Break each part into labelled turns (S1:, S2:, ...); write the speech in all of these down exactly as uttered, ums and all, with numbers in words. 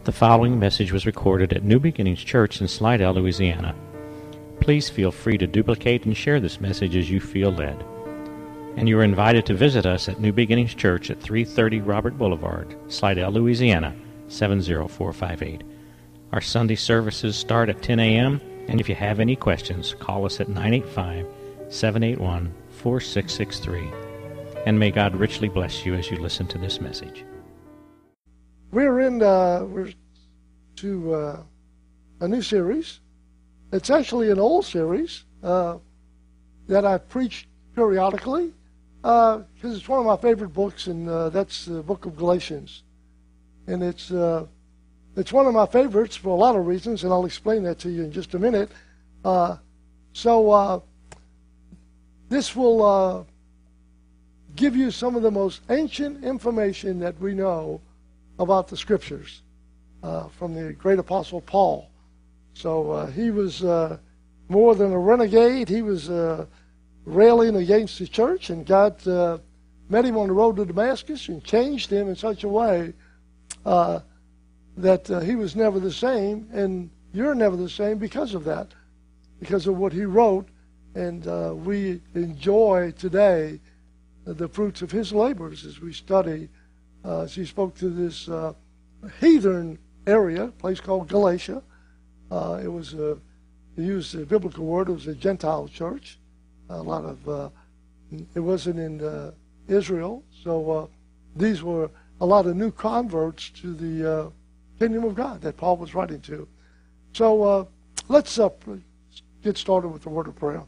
S1: The following message was recorded at New Beginnings Church in Slidell, Louisiana. Please feel free to duplicate and share this message as you feel led. And you are invited to visit us at New Beginnings Church at three thirty Robert Boulevard, Slidell, Louisiana, seven zero four five eight. Our Sunday services start at ten a.m., and if you have any questions, call us at nine eight five, seven eight one, four six six three. And may God richly bless you as you listen to this message.
S2: We're in uh, we're to uh, a new series. It's actually an old series uh, that I preach periodically because uh, it's one of my favorite books, and uh, that's the book of Galatians. And it's uh, it's one of my favorites for a lot of reasons, and I'll explain that to you in just a minute. Uh, so uh, this will uh, give you some of the most ancient information that we know about the Scriptures uh, from the great Apostle Paul. So uh, he was uh, more than a renegade. He was uh, railing against the church, and God uh, met him on the road to Damascus and changed him in such a way uh, that uh, he was never the same, and you're never the same because of that, because of what he wrote. And uh, we enjoy today the fruits of his labors as we study. Uh, she spoke to this uh, heathen area, a place called Galatia. Uh, it was, a, to use the biblical word, it was a Gentile church. A lot of, uh, it wasn't in uh, Israel, so uh, these were a lot of new converts to the uh, kingdom of God that Paul was writing to. So uh, let's uh, get started with the word of prayer.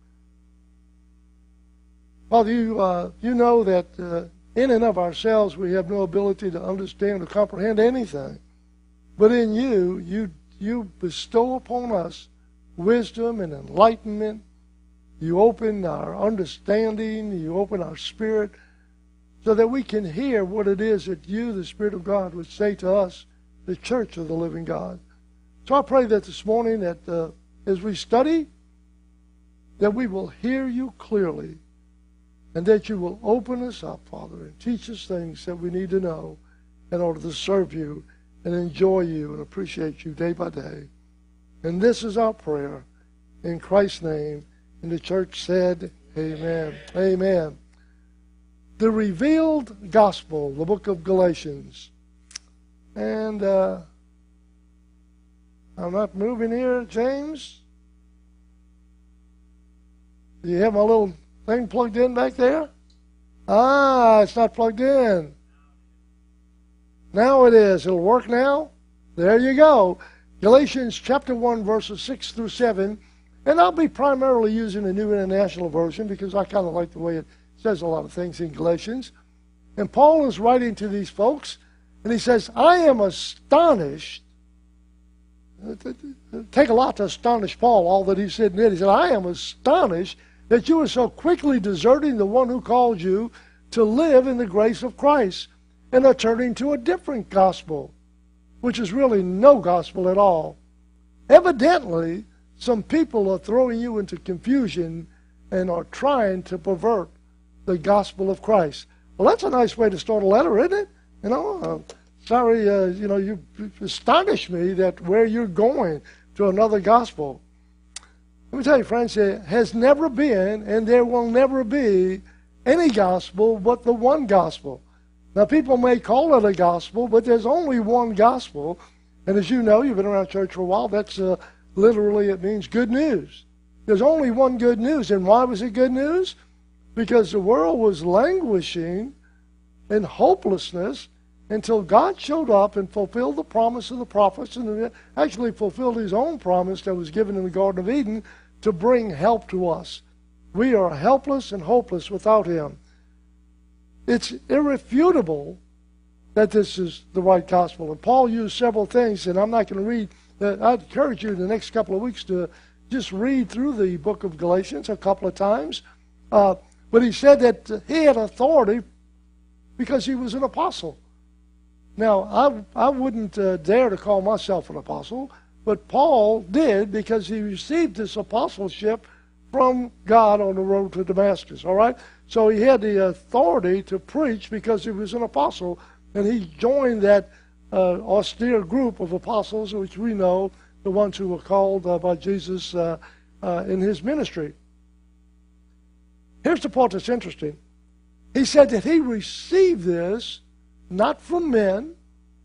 S2: Father, you, uh, you know that uh, in and of ourselves, we have no ability to understand or comprehend anything. But in you, you, you bestow upon us wisdom and enlightenment. You open our understanding. You open our spirit so that we can hear what it is that you, the Spirit of God, would say to us, the church of the living God. So I pray that this morning, that uh, as we study, that we will hear you clearly, and that you will open us up, Father, and teach us things that we need to know in order to serve you and enjoy you and appreciate you day by day. And this is our prayer in Christ's name. And the church said, amen. Amen. The revealed gospel, the book of Galatians. And uh, I'm not moving here, James. Do you have my little thing plugged in back there? Ah, it's not plugged in. Now it is. It'll work now. There you go. Galatians chapter one, verses six through seven. And I'll be primarily using the New International Version because I kind of like the way it says a lot of things in Galatians. And Paul is writing to these folks, and he says, I am astonished. Take a lot to astonish Paul, all that he said and did. He said, I am astonished that you are so quickly deserting the one who called you to live in the grace of Christ and are turning to a different gospel, which is really no gospel at all. Evidently, some people are throwing you into confusion and are trying to pervert the gospel of Christ. Well, that's a nice way to start a letter, isn't it? You know, uh, sorry, uh, you know, you astonish me that where you're going to another gospel. Let me tell you, friends, there has never been and there will never be any gospel but the one gospel. Now, people may call it a gospel, but there's only one gospel. And as you know, you've been around church for a while, that's uh, literally, it means good news. There's only one good news. And why was it good news? Because the world was languishing in hopelessness until God showed up and fulfilled the promise of the prophets and actually fulfilled his own promise that was given in the Garden of Eden to bring help to us. We are helpless and hopeless without him. It's irrefutable that this is the right gospel. And Paul used several things, and I'm not going to read. Uh, I'd encourage you in the next couple of weeks to just read through the book of Galatians a couple of times. Uh, but he said that he had authority because he was an apostle. Now, I, I wouldn't uh, dare to call myself an apostle, but Paul did because he received this apostleship from God on the road to Damascus, all right? So he had the authority to preach because he was an apostle, and he joined that uh, austere group of apostles, which we know, the ones who were called uh, by Jesus uh, uh, in his ministry. Here's the part that's interesting. He said that he received this not from men,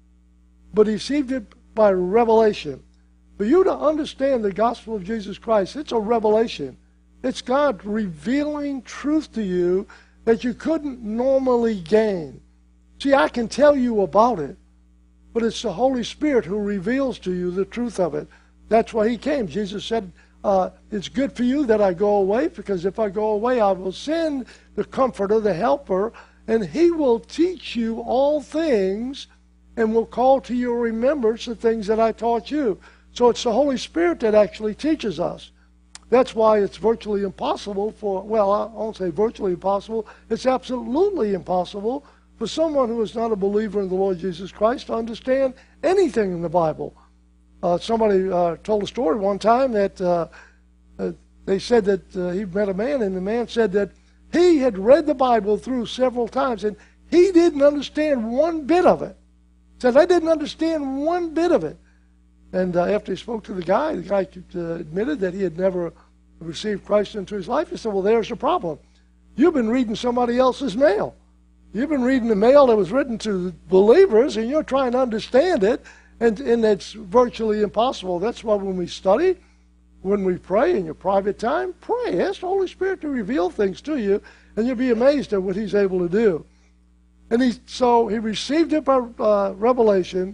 S2: but he received it by revelation. For you to understand the gospel of Jesus Christ, it's a revelation. It's God revealing truth to you that you couldn't normally gain. See, I can tell you about it, but it's the Holy Spirit who reveals to you the truth of it. That's why he came. Jesus said, uh, it's good for you that I go away, because if I go away, I will send the Comforter, the Helper, and he will teach you all things and will call to your remembrance the things that I taught you. So it's the Holy Spirit that actually teaches us. That's why it's virtually impossible for, well, I won't say virtually impossible, it's absolutely impossible for someone who is not a believer in the Lord Jesus Christ to understand anything in the Bible. Uh, somebody uh, told a story one time that uh, uh, they said that uh, he met a man, and the man said that he had read the Bible through several times, and he didn't understand one bit of it. He said, I didn't understand one bit of it. And uh, after he spoke to the guy, the guy uh, admitted that he had never received Christ into his life. He said, well, there's the problem. You've been reading somebody else's mail. You've been reading the mail that was written to believers, and you're trying to understand it, and, and it's virtually impossible. That's why when we study, when we pray in your private time, pray. Ask the Holy Spirit to reveal things to you, and you'll be amazed at what he's able to do. And he, so he received it by uh, revelation,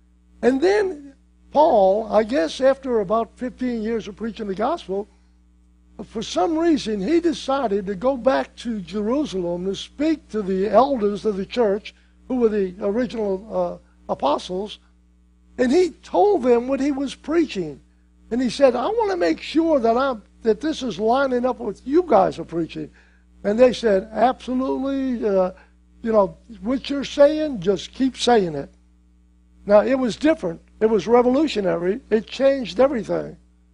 S2: and then Paul, I guess after about fifteen years of preaching the gospel, for some reason he decided to go back to Jerusalem to speak to the elders of the church, who were the original uh, apostles, and he told them what he was preaching. And he said, I want to make sure that I'm that this is lining up with you guys are preaching. And they said, absolutely, uh, you know, what you're saying, just keep saying it. Now, it was different. It was revolutionary. It changed everything.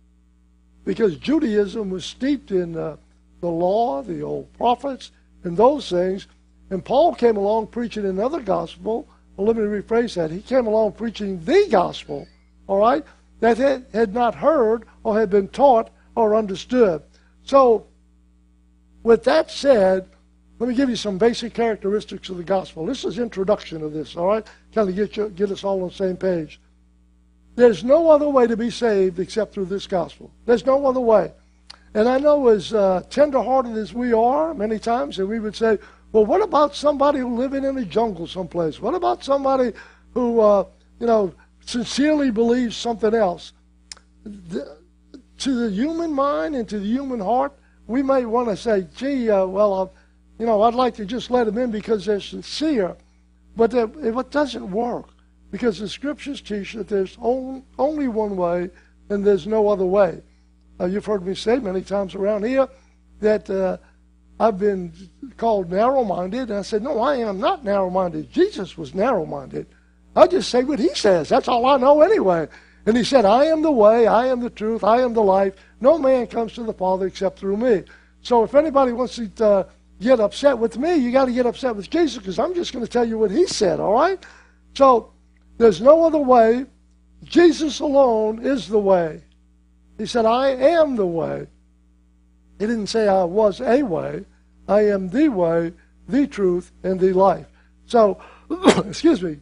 S2: Because Judaism was steeped in uh, the law, the old prophets, and those things. And Paul came along preaching another gospel. Well, let me rephrase that. He came along preaching the gospel, all right, that had, had not heard or had been taught or understood. So, with that said, let me give you some basic characteristics of the gospel. This is introduction to this, all right? Kind of get you, get us all on the same page. There's no other way to be saved except through this gospel. There's no other way. And I know as uh, tender-hearted as we are many times, and we would say, well, what about somebody who living in a jungle someplace? What about somebody who, uh, you know, sincerely believes something else? The, to the human mind and to the human heart, we may want to say, gee, uh, well, uh, you know, I'd like to just let them in because they're sincere. But uh, it doesn't work. Because the Scriptures teach that there's only one way and there's no other way. Uh, you've heard me say many times around here that uh, I've been called narrow-minded. And I said, no, I am not narrow-minded. Jesus was narrow-minded. I just say what he says. That's all I know anyway. And he said, I am the way, I am the truth, I am the life. No man comes to the Father except through me. So if anybody wants to uh, get upset with me, you got to get upset with Jesus, because I'm just going to tell you what he said, all right? So there's no other way. Jesus alone is the way. He said, I am the way. He didn't say I was a way. I am the way, the truth, and the life. So, excuse me.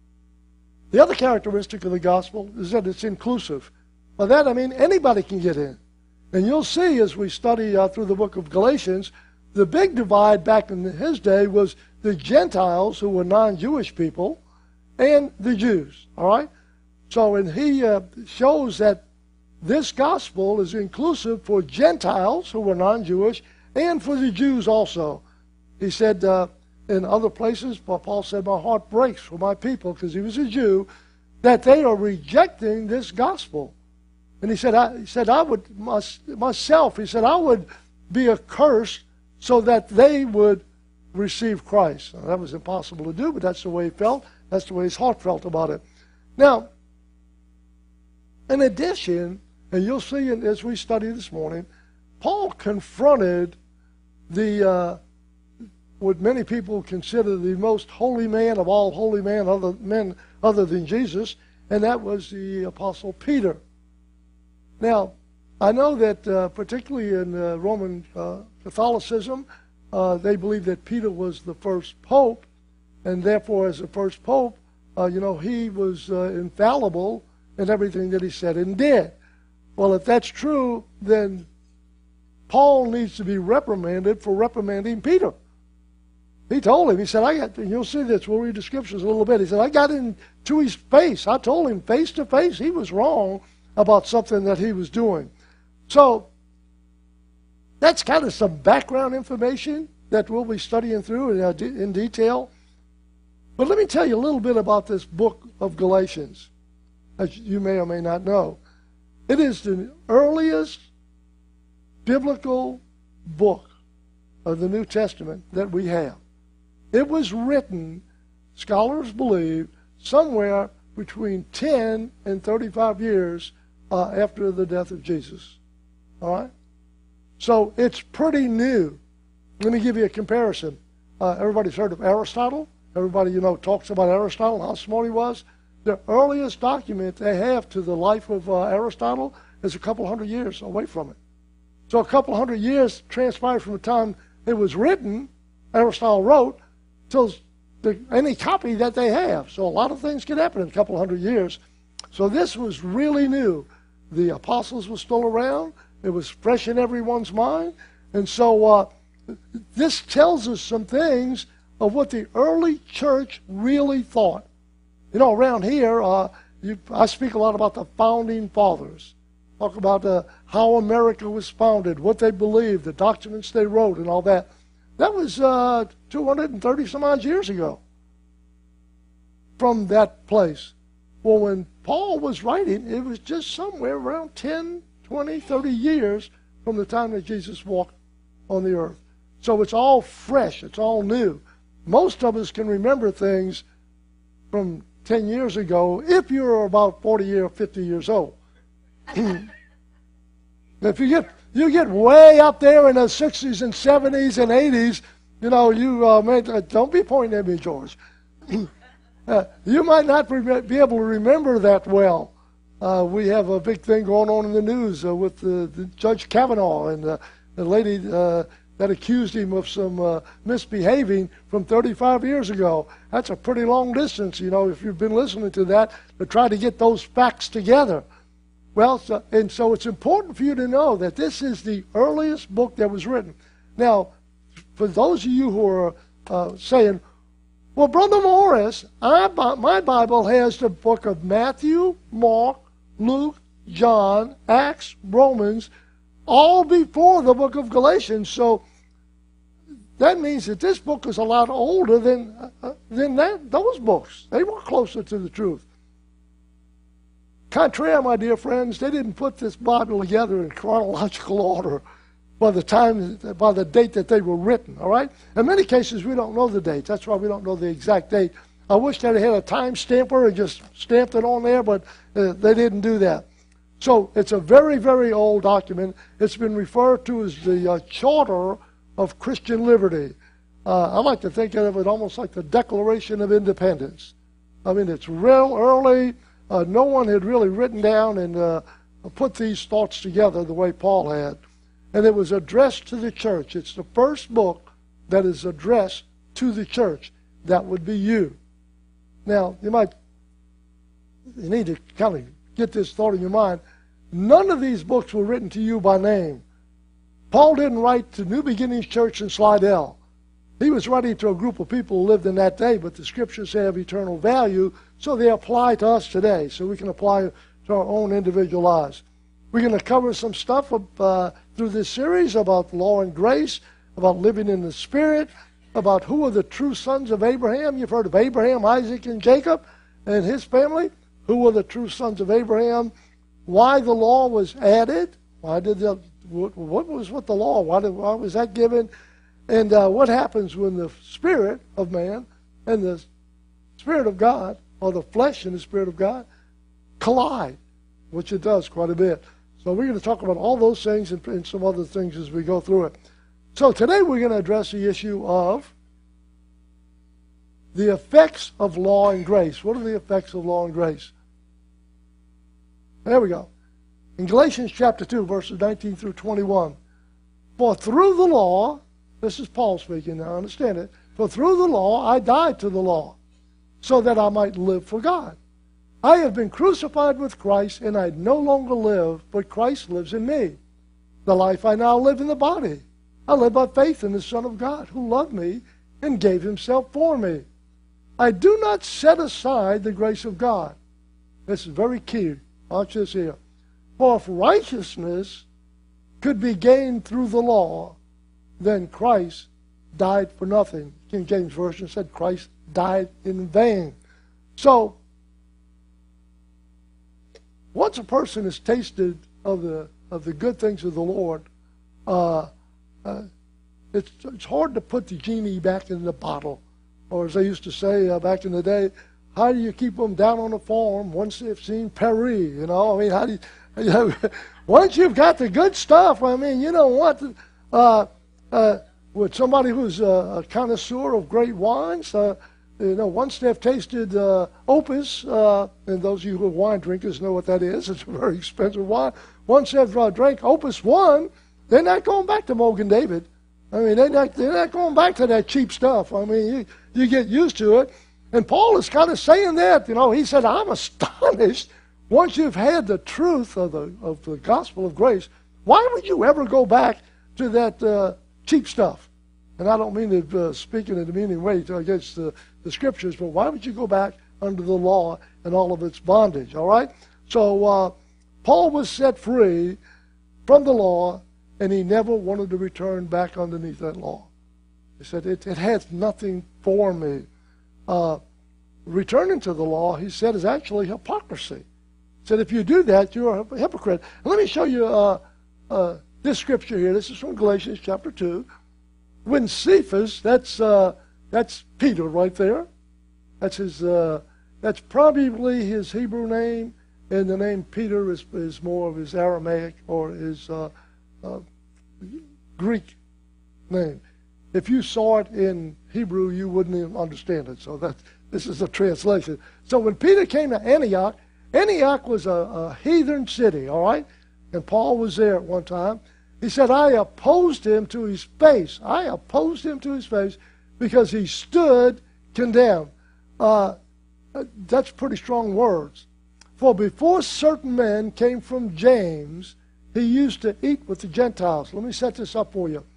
S2: The other characteristic of the gospel is that it's inclusive. By that I mean anybody can get in. And you'll see as we study uh, through the book of Galatians, the big divide back in his day was the Gentiles, who were non-Jewish people, and the Jews, all right? So, and he uh, shows that this gospel is inclusive for Gentiles who were non-Jewish and for the Jews also. He said uh, in other places, Paul said, my heart breaks for my people, because he was a Jew, that they are rejecting this gospel. And he said, I, he said, I would, myself, he said, I would be accursed so that they would receive Christ. Now, that was impossible to do, but that's the way he felt. That's the way his heart felt about it. Now, in addition, and you'll see as we study this morning, Paul confronted the uh, what many people consider the most holy man of all holy men, other men other than Jesus, and that was the Apostle Peter. Now, I know that uh, particularly in uh, Roman uh, Catholicism, uh, they believe that Peter was the first pope, and therefore as the first pope, uh, you know, he was uh, infallible in everything that he said and did. Well, if that's true, then Paul needs to be reprimanded for reprimanding Peter. He told him, he said, I got, and you'll see this, we'll read the scriptures a little bit. He said, I got into his face. I told him face to face he was wrong about something that he was doing. So, that's kind of some background information that we'll be studying through in, uh, in detail. But let me tell you a little bit about this book of Galatians, as you may or may not know. It is the earliest biblical book of the New Testament that we have. It was written, scholars believe, somewhere between ten and thirty-five years uh, after the death of Jesus. All right? So it's pretty new. Let me give you a comparison. Uh, everybody's heard of Aristotle. Everybody, you know, talks about Aristotle and how smart he was. The earliest document they have to the life of uh, Aristotle is a couple hundred years away from it. So a couple hundred years transpired from the time it was written, Aristotle wrote, till the, any copy that they have. So a lot of things can happen in a couple hundred years. So this was really new. The apostles were still around. It was fresh in everyone's mind. And so uh, this tells us some things of what the early church really thought. You know, around here, uh, you, I speak a lot about the founding fathers. Talk about uh, how America was founded, what they believed, the documents they wrote, and all that. That was uh, two hundred thirty some odd years ago from that place. Well, when Paul was writing, it was just somewhere around ten, twenty, thirty years from the time that Jesus walked on the earth. So it's all fresh. It's all new. Most of us can remember things from ten years ago if you're about forty or fifty years old. If you get you get way up there in the sixties and seventies and eighties, you know, you uh, may, uh, don't be pointing at me, George. uh, you might not re- be able to remember that well. Uh, we have a big thing going on in the news uh, with the, the Judge Kavanaugh and uh, the lady uh, that accused him of some uh, misbehaving from thirty-five years ago. That's a pretty long distance, you know, if you've been listening to that, to try to get those facts together. Well, so, and so it's important for you to know that this is the earliest book that was written. Now, for those of you who are uh, saying, well, Brother Morris, I, my Bible has the book of Matthew, Mark, Luke, John, Acts, Romans, all before the book of Galatians. So that means that this book is a lot older than, uh, than that, those books. They were closer to the truth. Contrary, my dear friends, they didn't put this Bible together in chronological order by the time, by the date that they were written, all right? In many cases, we don't know the date. That's why we don't know the exact date. I wish they had a time stamper and just stamped it on there, but uh, they didn't do that. So it's a very, very old document. It's been referred to as the uh, Charter of Christian Liberty. Uh, I like to think of it almost like the Declaration of Independence. I mean, it's real early. Uh, no one had really written down and uh, put these thoughts together the way Paul had. And it was addressed to the church. It's the first book that is addressed to the church. That would be you. Now, you might, you need to kind of get this thought in your mind. None of these books were written to you by name. Paul didn't write to New Beginnings Church in Slidell. He was writing to a group of people who lived in that day, but the scriptures have eternal value, so they apply to us today, so we can apply to our own individual lives. We're going to cover some stuff uh, through this series about law and grace, about living in the Spirit, about who are the true sons of Abraham. You've heard of Abraham, Isaac, and Jacob and his family. Who are the true sons of Abraham? Why the law was added? Why did the, what was with the law? Why, did, why was that given? And uh, what happens when the spirit of man and the Spirit of God, or the flesh and the Spirit of God, collide, which it does quite a bit. So we're going to talk about all those things and, and some other things as we go through it. So today we're going to address the issue of the effects of law and grace. What are the effects of law and grace? There we go. In Galatians chapter two, verses nineteen through twenty-one. For through the law, this is Paul speaking now, understand it. For through the law I died to the law, so that I might live for God. I have been crucified with Christ, and I no longer live, but Christ lives in me. The life I now live in the body, I live by faith in the Son of God, who loved me and gave himself for me. I do not set aside the grace of God. This is very key. Watch this here. For if righteousness could be gained through the law, then Christ died for nothing. King James Version said Christ died in vain. So, once a person has tasted of the of the good things of the Lord, uh, uh, it's it's hard to put the genie back in the bottle, or as they used to say uh, back in the day, how do you keep them down on the farm once they've seen Paris? You know, I mean, how do you, you know, once you've got the good stuff? I mean, you know what? Uh, uh, with somebody who's a, a connoisseur of great wines. Uh, You know, once they've tasted uh, Opus, uh, and those of you who are wine drinkers know what that is. It's a very expensive wine. Once they've uh, drank Opus one, they're not going back to Mogan David. I mean, they're not, they're not going back to that cheap stuff. I mean, you, you get used to it. And Paul is kind of saying that. You know, he said, I'm astonished. Once you've had the truth of the, of the gospel of grace, why would you ever go back to that uh, cheap stuff? And I don't mean to uh, speak in a demeaning way against the, the Scriptures, but why would you go back under the law and all of its bondage, all right? So uh, Paul was set free from the law, and he never wanted to return back underneath that law. He said, it, it has nothing for me. Uh, returning to the law, he said, is actually hypocrisy. He said, if you do that, you're a hypocrite. And let me show you uh, uh, this scripture here. This is from Galatians chapter two. When Cephas, that's uh, that's Peter right there. That's his. Uh, that's probably his Hebrew name, and the name Peter is is more of his Aramaic or his uh, uh, Greek name. If you saw it in Hebrew, you wouldn't even understand it. So that this is a translation. So when Peter came to Antioch, Antioch was a, a heathen city, all right, and Paul was there at one time. He said, I opposed him to his face. I opposed him to his face because he stood condemned. Uh, that's pretty strong words. For before certain men came from James, he used to eat with the Gentiles. Let me set this up for you.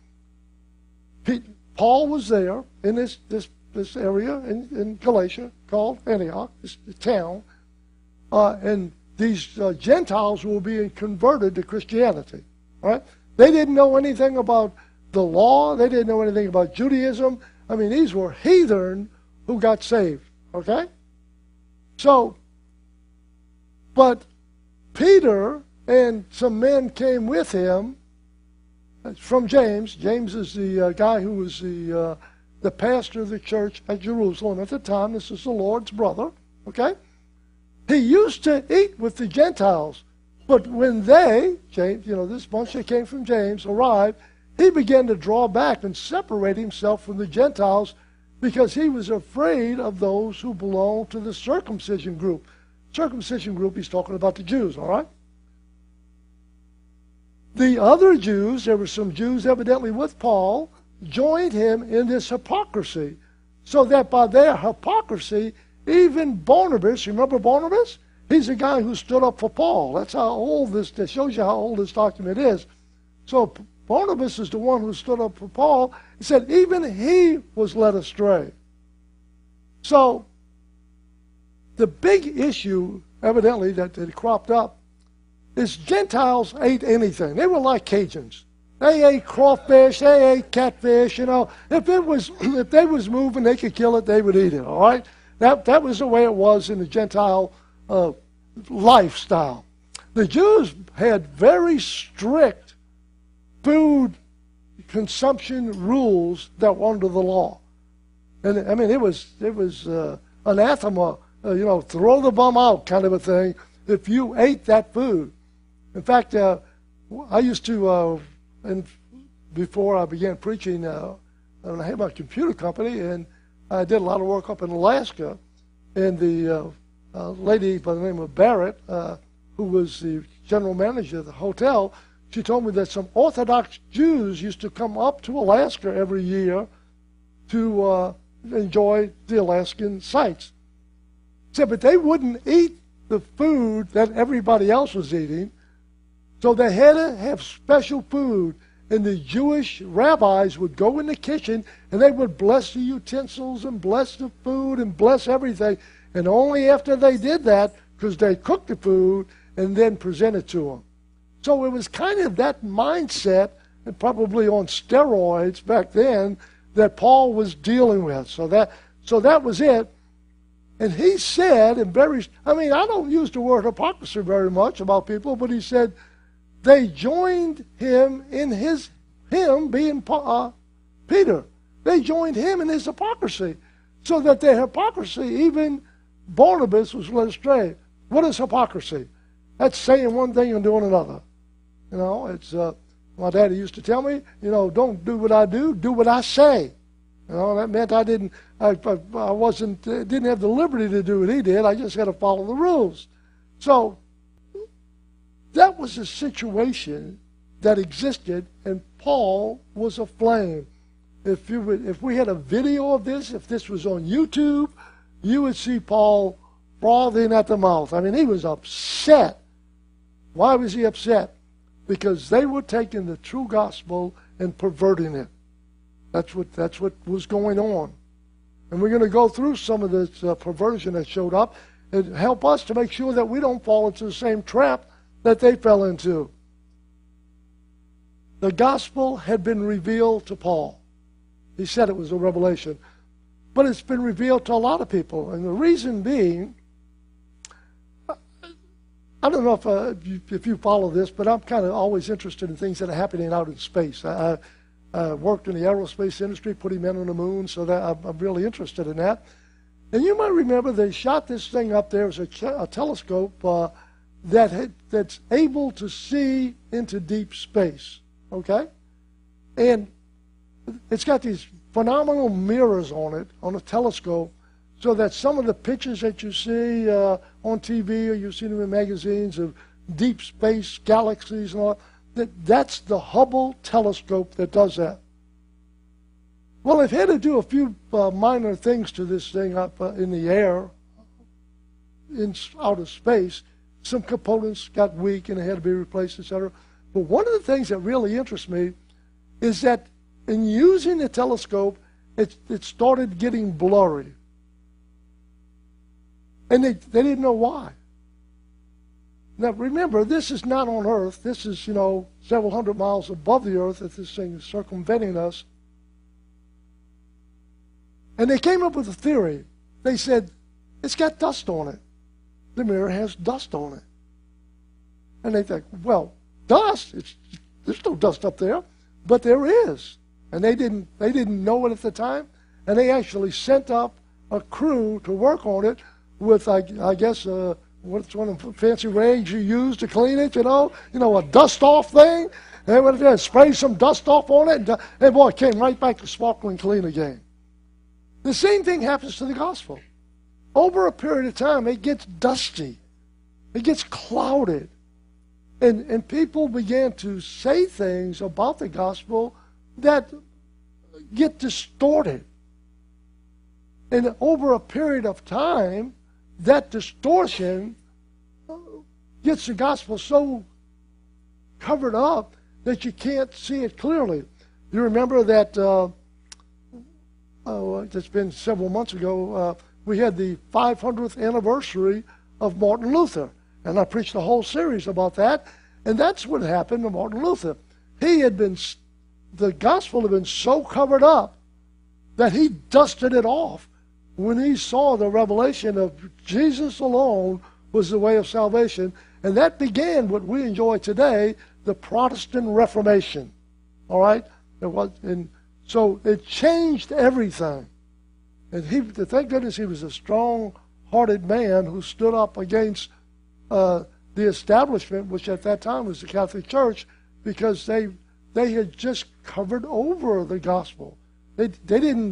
S2: Pete, Paul was there in this, this, this area in, in Galatia called Antioch, this town, uh, and these uh, Gentiles were being converted to Christianity. All right? They didn't know anything about the law. They didn't know anything about Judaism. I mean, these were heathen who got saved, okay? So, but Peter and some men came with him from James. James is the uh, guy who was the, uh, the pastor of the church at Jerusalem at the time. This is the Lord's brother, okay? He used to eat with the Gentiles. But when they, James, you know, this bunch that came from James, arrived, he began to draw back and separate himself from the Gentiles because he was afraid of those who belonged to the circumcision group. Circumcision group, he's talking about the Jews, all right? The other Jews, there were some Jews evidently with Paul, joined him in this hypocrisy, so that by their hypocrisy, even Barnabas, remember Barnabas? He's the guy who stood up for Paul. That's how old this, that shows you how old this document is. So Barnabas is the one who stood up for Paul. He said even he was led astray. So the big issue, evidently, that, that cropped up is Gentiles ate anything. They were like Cajuns. They ate crawfish, they ate catfish, you know. If it was if they was moving, they could kill it, they would eat it, all right? That that was the way it was in the Gentile Uh, lifestyle. The Jews had very strict food consumption rules that were under the law, and I mean it was it was uh, anathema, uh, you know, throw the bum out kind of a thing if you ate that food. In fact, uh, I used to, uh, and before I began preaching, uh, I had my computer company, and I did a lot of work up in Alaska, and the uh, uh, lady by the name of Barrett, uh, who was the general manager of the hotel, she told me that some Orthodox Jews used to come up to Alaska every year to uh, enjoy the Alaskan sights. She said, but they wouldn't eat the food that everybody else was eating, so they had to have special food. And the Jewish rabbis would go in the kitchen and they would bless the utensils and bless the food and bless everything. And only after they did that, because they cooked the food and then present it to them. So it was kind of that mindset, and probably on steroids back then, that Paul was dealing with. So that, so that was it. And he said, and very, I mean, I don't use the word hypocrisy very much about people, but he said, they joined him in his, him being uh, Peter. They joined him in his hypocrisy. So that their hypocrisy, even Barnabas was led astray. What is hypocrisy? That's saying one thing and doing another. You know, it's, uh, my daddy used to tell me, you know, don't do what I do, do what I say. You know, that meant I didn't, I, I, I wasn't, didn't have the liberty to do what he did. I just had to follow the rules. So, that was a situation that existed, and Paul was aflame. If you would, if we had a video of this, if this was on YouTube, you would see Paul frothing at the mouth. I mean, he was upset. Why was he upset? Because they were taking the true gospel and perverting it. That's what that's what was going on. And we're going to go through some of this uh, perversion that showed up and help us to make sure that we don't fall into the same trap that they fell into. The gospel had been revealed to Paul. He said it was a revelation. But it's been revealed to a lot of people. And the reason being, I don't know if, uh, if, you, if you follow this, but I'm kind of always interested in things that are happening out in space. I, I worked in the aerospace industry, putting men on the moon, so that I'm, I'm really interested in that. And you might remember they shot this thing up there as a, a telescope uh, that had, that's able to see into deep space, okay? And it's got these phenomenal mirrors on it, on a telescope, so that some of the pictures that you see uh, on T V or you see them in magazines of deep space galaxies and all that, that's the Hubble telescope that does that. Well, they've had to do a few uh, minor things to this thing up uh, in the air, in outer space. Some components got weak and they had to be replaced, et cetera. But one of the things that really interests me is that in using the telescope, it, it started getting blurry. And they, they didn't know why. Now, remember, this is not on Earth. This is, you know, several hundred miles above the Earth that this thing is circumventing us. And they came up with a theory. They said, it's got dust on it. The mirror has dust on it. And they think, well, dust? It's, there's no dust up there. But there is. And they didn't, they didn't know it at the time. And they actually sent up a crew to work on it with, I, I guess, uh, what's one of the fancy rags you use to clean it, you know? You know, a dust-off thing. And they went there and sprayed some dust off on it. And, and boy, it came right back to sparkling clean again. The same thing happens to the gospel. Over a period of time, it gets dusty. It gets clouded. And, and people began to say things about the gospel that get distorted. And over a period of time, that distortion gets the gospel so covered up that you can't see it clearly. You remember that, uh, oh, it's been several months ago, uh, we had the five hundredth anniversary of Martin Luther. And I preached a whole series about that. And that's what happened to Martin Luther. He had been, the gospel had been so covered up that he dusted it off when he saw the revelation of Jesus alone was the way of salvation. And that began what we enjoy today, the Protestant Reformation. All right? It was, and so it changed everything. And he, thank goodness he was a strong-hearted man who stood up against uh, the establishment, which at that time was the Catholic Church, because they they had just covered over the gospel. They they didn't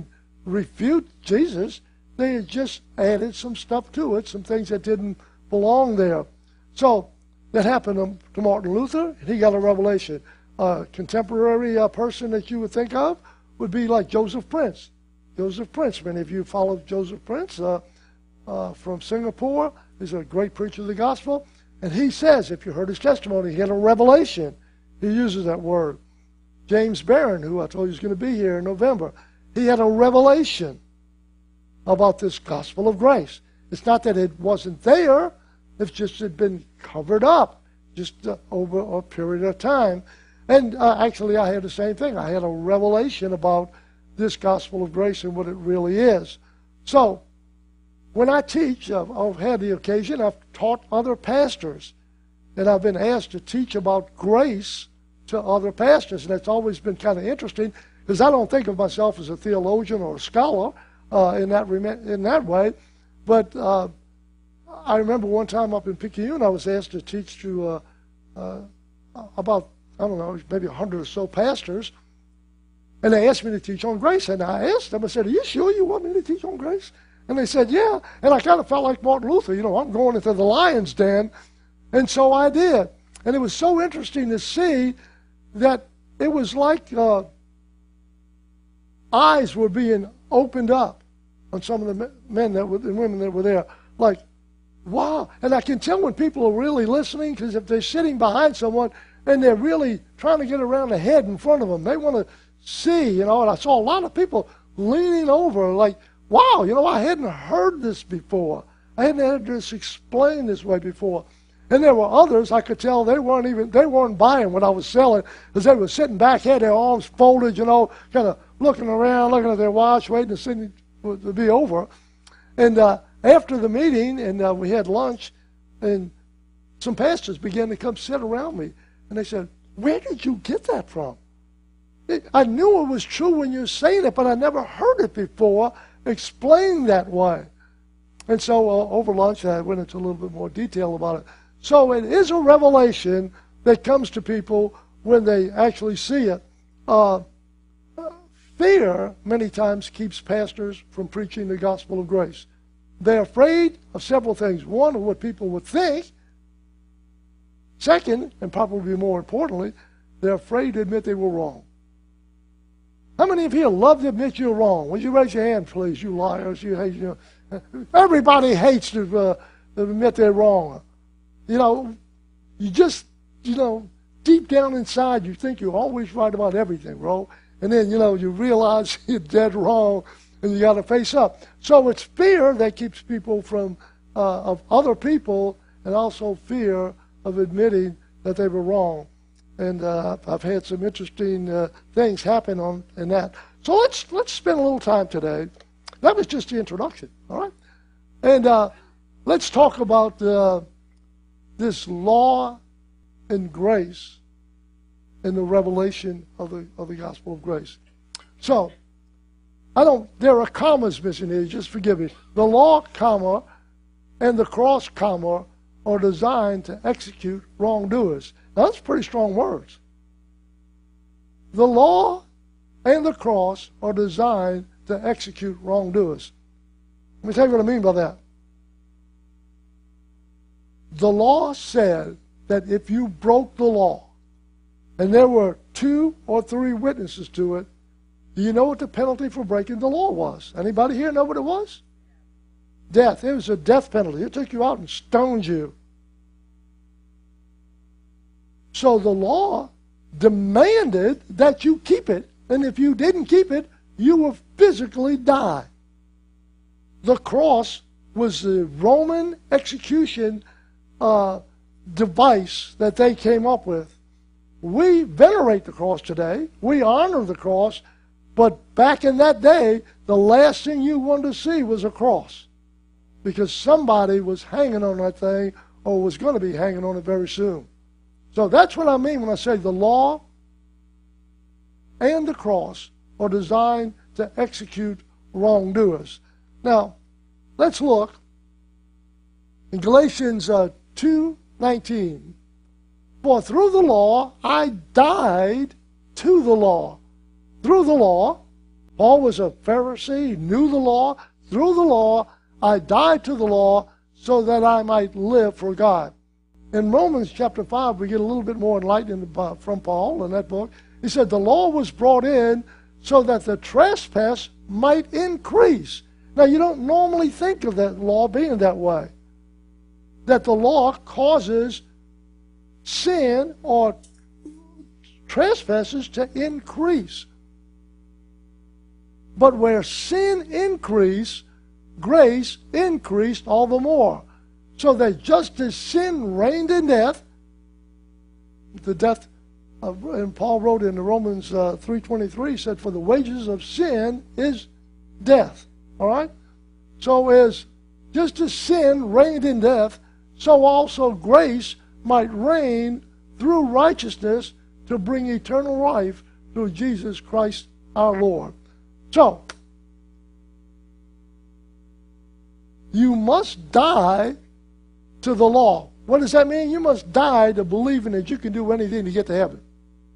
S2: refute Jesus. They had just added some stuff to it, some things that didn't belong there. So that happened to Martin Luther, and he got a revelation. A contemporary uh, person that you would think of would be like Joseph Prince. Joseph Prince, many of you follow Joseph Prince uh, uh, from Singapore. He's a great preacher of the gospel. And he says, if you heard his testimony, he had a revelation. He uses that word. James Barron, who I told you is going to be here in November, he had a revelation about this gospel of grace. It's not that it wasn't there, it's just it had been covered up just uh, over a period of time. And uh, actually, I had the same thing. I had a revelation about this gospel of grace and what it really is. So, when I teach, I've, I've had the occasion, I've taught other pastors, and I've been asked to teach about grace to other pastors, and that's always been kind of interesting, because I don't think of myself as a theologian or a scholar uh, in that in that way, but uh, I remember one time up in Picayune, I was asked to teach to uh, uh, about, I don't know, maybe a hundred or so pastors, and they asked me to teach on grace, and I asked them, I said, are you sure you want me to teach on grace? And they said, yeah, and I kind of felt like Martin Luther, you know, I'm going into the lion's den, and so I did. And it was so interesting to see that it was like uh, eyes were being opened up on some of the men that were, and women that were there. Like, wow. And I can tell when people are really listening, because if they're sitting behind someone and they're really trying to get around the head in front of them, they want to see, you know, and I saw a lot of people leaning over like, wow, you know, I hadn't heard this before. I hadn't had this explained this way before. And there were others, I could tell they weren't even, they weren't buying what I was selling, because they were sitting back, had their arms folded, you know, kind of looking around, looking at their watch, waiting to see it to be over. And uh, after the meeting, and uh, we had lunch, and some pastors began to come sit around me. And they said, where did you get that from? I knew it was true when you were saying it, but I never heard it before explained that way. And so uh, over lunch, I went into a little bit more detail about it. So it is a revelation that comes to people when they actually see it. Uh, fear, many times, keeps pastors from preaching the gospel of grace. They're afraid of several things. One, of what people would think. Second, and probably more importantly, they're afraid to admit they were wrong. How many of you love to admit you're wrong? Would you raise your hand, please, you liars? You hate, you know, everybody hates to, uh, to admit they're wrong. You know, you just, you know, deep down inside, you think you're always right about everything, bro. And then, you know, you realize you're dead wrong, and you got to face up. So it's fear that keeps people from, uh, of other people, and also fear of admitting that they were wrong. And uh, I've had some interesting uh, things happen on in that. So let's let's spend a little time today. That was just the introduction, all right? And uh, let's talk about uh, this law and grace and the revelation of the of the gospel of grace. So I don't. There are commas missing here. Just forgive me. The law, comma, and the cross, comma, are designed to execute wrongdoers. Now, that's pretty strong words. The law and the cross are designed to execute wrongdoers. Let me tell you what I mean by that. The law said that if you broke the law, and there were two or three witnesses to it, do you know what the penalty for breaking the law was? Anybody here know what it was? Death. It was a death penalty. It took you out and stoned you. So the law demanded that you keep it, and if you didn't keep it, you would physically die. The cross was the Roman execution uh, device that they came up with. We venerate the cross today. We honor the cross, but back in that day, the last thing you wanted to see was a cross, because somebody was hanging on that thing or was going to be hanging on it very soon. So that's what I mean when I say the law and the cross are designed to execute wrongdoers. Now, let's look in Galatians uh, two nineteen. For through the law I died to the law. Through the law, Paul was a Pharisee. He knew the law. Through the law, I died to the law so that I might live for God. In Romans chapter five, we get a little bit more enlightenment from Paul in that book. He said the law was brought in so that the trespass might increase. Now, you don't normally think of that law being that way, that the law causes sin or trespasses to increase. But where sin increased, grace increased all the more. So that just as sin reigned in death, the death of, and Paul wrote in Romans uh, three twenty-three, said, for the wages of sin is death. All right? So as just as sin reigned in death, so also grace might reign through righteousness to bring eternal life through Jesus Christ our Lord. So, you must die to the law. What does that mean? You must die to believing that you can do anything to get to heaven.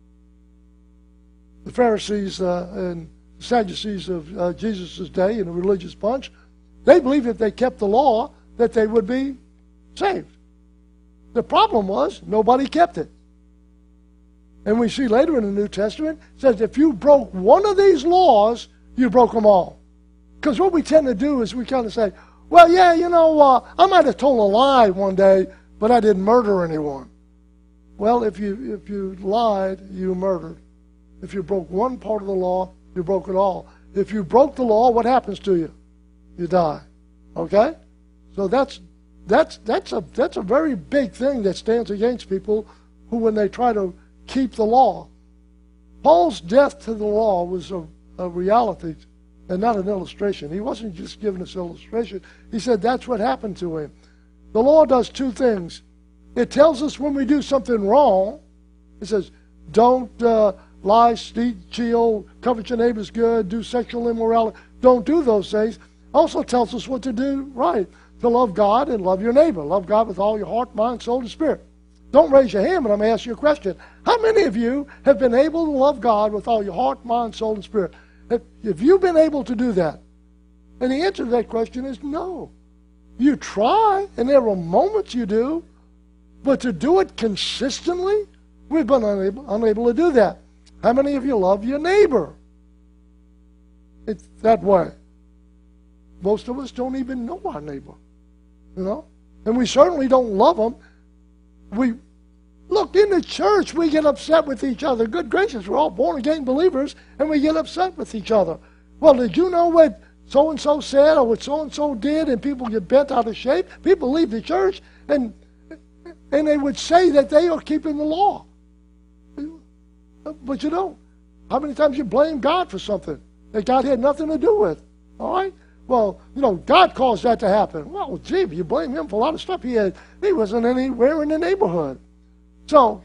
S2: The Pharisees uh, and Sadducees of uh, Jesus' day in the religious bunch, they believed if they kept the law that they would be saved. The problem was nobody kept it. And we see later in the New Testament, it says if you broke one of these laws, you broke them all. Because what we tend to do is we kind of say, well, yeah, you know, uh, I might have told a lie one day, but I didn't murder anyone. Well, if you if you lied, you murdered. If you broke one part of the law, you broke it all. If you broke the law, what happens to you? You die. Okay? So that's that's that's a that's a very big thing that stands against people who, when they try to keep the law. Paul's death to the law was a, a reality and not an illustration. He wasn't just giving us illustration. He said that's what happened to him. The law does two things. It tells us when we do something wrong. It says, don't uh, lie, steal, steal, covet your neighbor's good, do sexual immorality. Don't do those things. Also tells us what to do right. To love God and love your neighbor. Love God with all your heart, mind, soul, and spirit. Don't raise your hand, but I'm going to ask you a question. How many of you have been able to love God with all your heart, mind, soul, and spirit? Have, have you been able to do that? And the answer to that question is no. You try, and there are moments you do, but to do it consistently, we've been unable, unable to do that. How many of you love your neighbor? It's that way. Most of us don't even know our neighbor, you know? And we certainly don't love them. We look in the church, we get upset with each other. Good gracious, we're all born-again believers, and we get upset with each other. Well, did you know what so-and-so said or what so-and-so did, and people get bent out of shape? People leave the church, and and they would say that they are keeping the law. But you don't. How many times you blame God for something that God had nothing to do with? All right? Well, you know, God caused that to happen. Well, gee, you blame him for a lot of stuff he had. He wasn't anywhere in the neighborhood. So,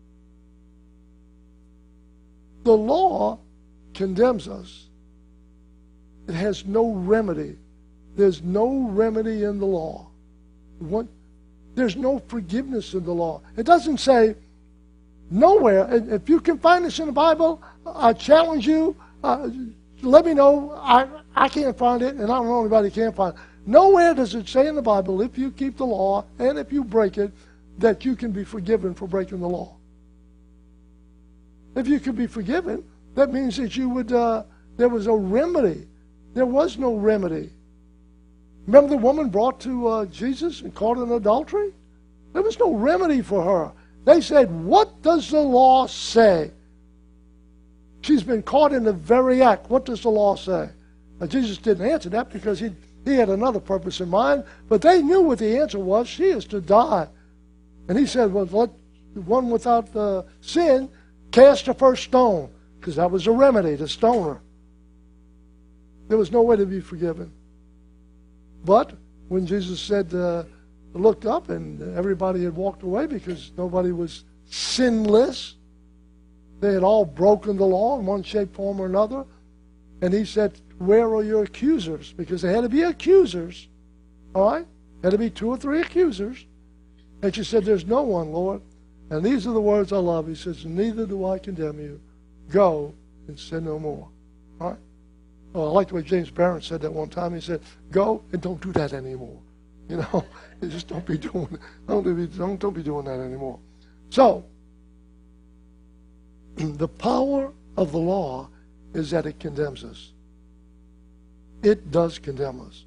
S2: the law condemns us. It has no remedy. There's no remedy in the law. What? There's no forgiveness in the law. It doesn't say nowhere. If you can find this in the Bible, I challenge you. Uh, let me know. I, I can't find it, and I don't know anybody who can find it. Nowhere does it say in the Bible, if you keep the law and if you break it, that you can be forgiven for breaking the law. If you can be forgiven, that means that you would, uh, there was a remedy. There was no remedy. Remember the woman brought to uh, Jesus and caught in adultery? There was no remedy for her. They said, what does the law say? She's been caught in the very act. What does the law say? Now, Jesus didn't answer that because he, he had another purpose in mind, but they knew what the answer was. She is to die. And he said, well, let one without uh, sin cast the first stone, because that was a remedy, to stone her. There was no way to be forgiven. But when Jesus said, uh, looked up and everybody had walked away because nobody was sinless, they had all broken the law in one shape, form, or another. And he said, where are your accusers? Because there had to be accusers. All right? There had to be two or three accusers. And she said, there's no one, Lord. And these are the words I love. He says, neither do I condemn you. Go and sin no more. All right? Oh, I like the way James Barron said that one time. He said, go and don't do that anymore. You know, you just don't be doing don't be don't, don't be doing that anymore. So the power of the law is that it condemns us. It does condemn us.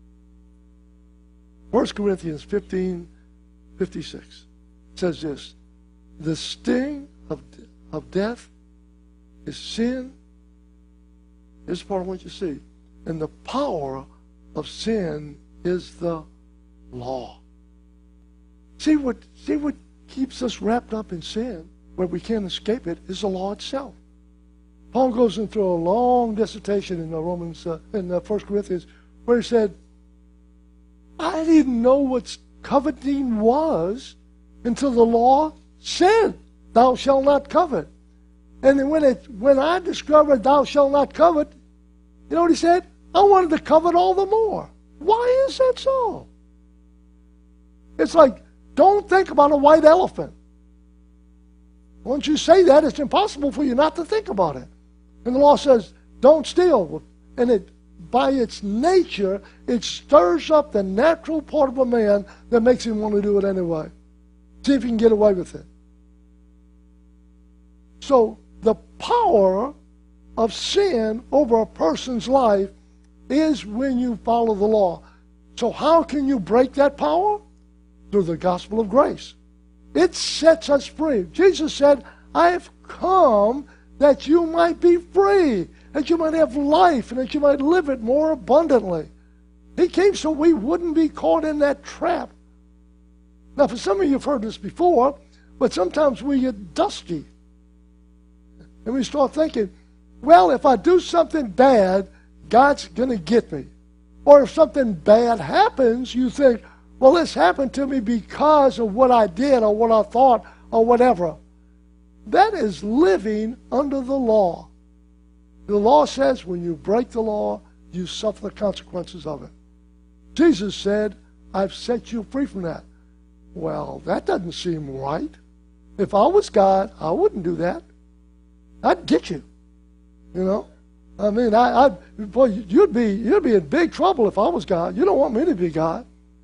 S2: First Corinthians fifteen fifty-six says this: the sting of of death is sin. This is part of what you see. And the power of sin is the law. See what see what keeps us wrapped up in sin, where we can't escape it, is the law itself. Paul goes into a long dissertation in the Romans, uh, in the First Corinthians, where he said, I didn't know what coveting was until the law said, thou shalt not covet. And then when it when I discovered thou shalt not covet, you know what he said? I wanted to covet all the more. Why is that so? It's like, don't think about a white elephant. Once you say that, it's impossible for you not to think about it. And the law says, don't steal. And it, by its nature, it stirs up the natural part of a man that makes him want to do it anyway. See if you can get away with it. So the power of sin over a person's life is when you follow the law. So how can you break that power? Through the gospel of grace. It sets us free. Jesus said, I have come that you might be free, that you might have life, and that you might live it more abundantly. He came so we wouldn't be caught in that trap. Now, for some of you have heard this before, but sometimes we get dusty. And we start thinking, well, if I do something bad, God's going to get me. Or if something bad happens, you think, well, this happened to me because of what I did or what I thought or whatever. That is living under the law. The law says when you break the law, you suffer the consequences of it. Jesus said, I've set you free from that. Well, that doesn't seem right. If I was God, I wouldn't do that. I'd get you. You know? I mean, I, I'd, boy, you'd be, you'd be in big trouble if I was God. You don't want me to be God.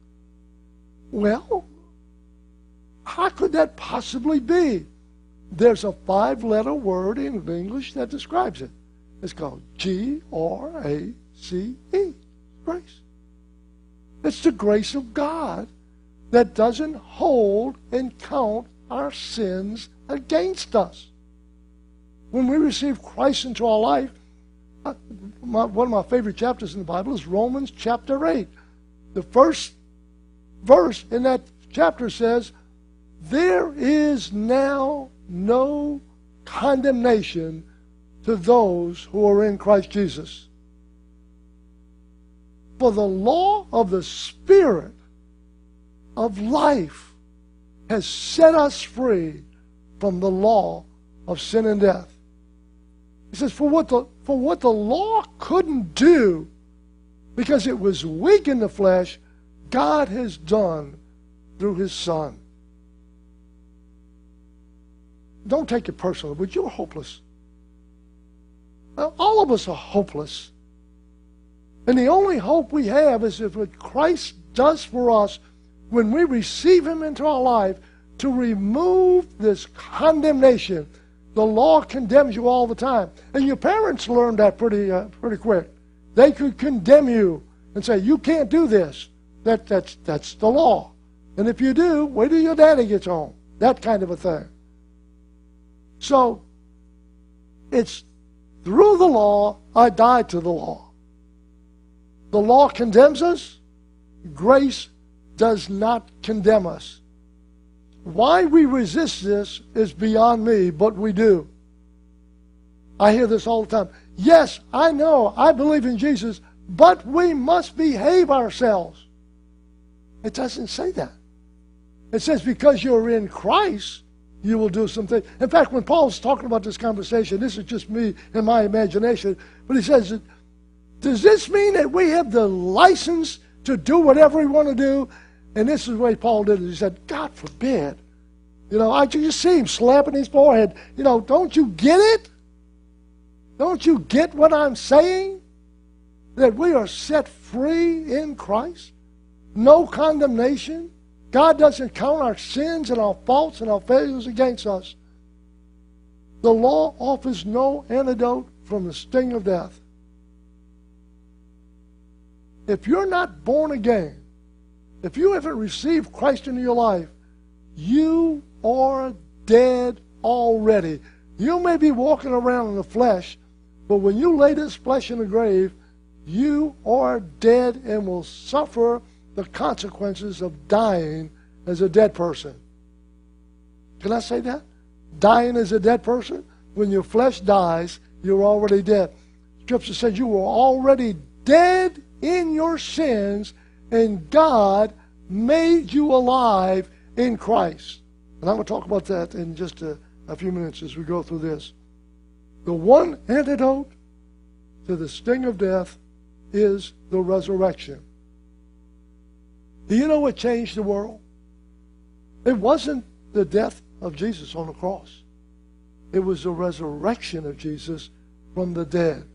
S2: Well, how could that possibly be? There's a five-letter word in English that describes it. It's called G R A C E, grace. It's the grace of God that doesn't hold and count our sins against us. When we receive Christ into our life, my, one of my favorite chapters in the Bible is Romans chapter eight. The first verse in that chapter says, there is now no condemnation to those who are in Christ Jesus. For the law of the Spirit of life has set us free from the law of sin and death. He says, for what the, for what the law couldn't do, because it was weak in the flesh, God has done through his Son. Don't take it personally, but you're hopeless. All of us are hopeless. And the only hope we have is if what Christ does for us when we receive him into our life to remove this condemnation. The law condemns you all the time. And your parents learned that pretty uh, pretty quick. They could condemn you and say, you can't do this. That, that's, that's the law. And if you do, wait till your daddy gets home. That kind of a thing. So, it's through the law, I died to the law. The law condemns us. Grace does not condemn us. Why we resist this is beyond me, but we do. I hear this all the time. Yes, I know, I believe in Jesus, but we must behave ourselves. It doesn't say that. It says because you're in Christ, you will do something. In fact, when Paul's talking about this conversation, this is just me and my imagination, but he says, does this mean that we have the license to do whatever we want to do? And this is the way Paul did it. He said, God forbid. You know, I just see him slapping his forehead. You know, don't you get it? Don't you get what I'm saying? that we are set free in Christ? No condemnation. God doesn't count our sins and our faults and our failures against us. The law offers no antidote from the sting of death. If you're not born again, if you haven't received Christ into your life, you are dead already. You may be walking around in the flesh, but when you lay this flesh in the grave, you are dead and will suffer the consequences of dying as a dead person. Can I say that? Dying as a dead person? When your flesh dies, you're already dead. Scripture says you were already dead in your sins, and God made you alive in Christ. And I'm going to talk about that in just a, a few minutes as we go through this. The one antidote to the sting of death is the resurrection. Do you know what changed the world? It wasn't the death of Jesus on the cross. It was the resurrection of Jesus from the dead.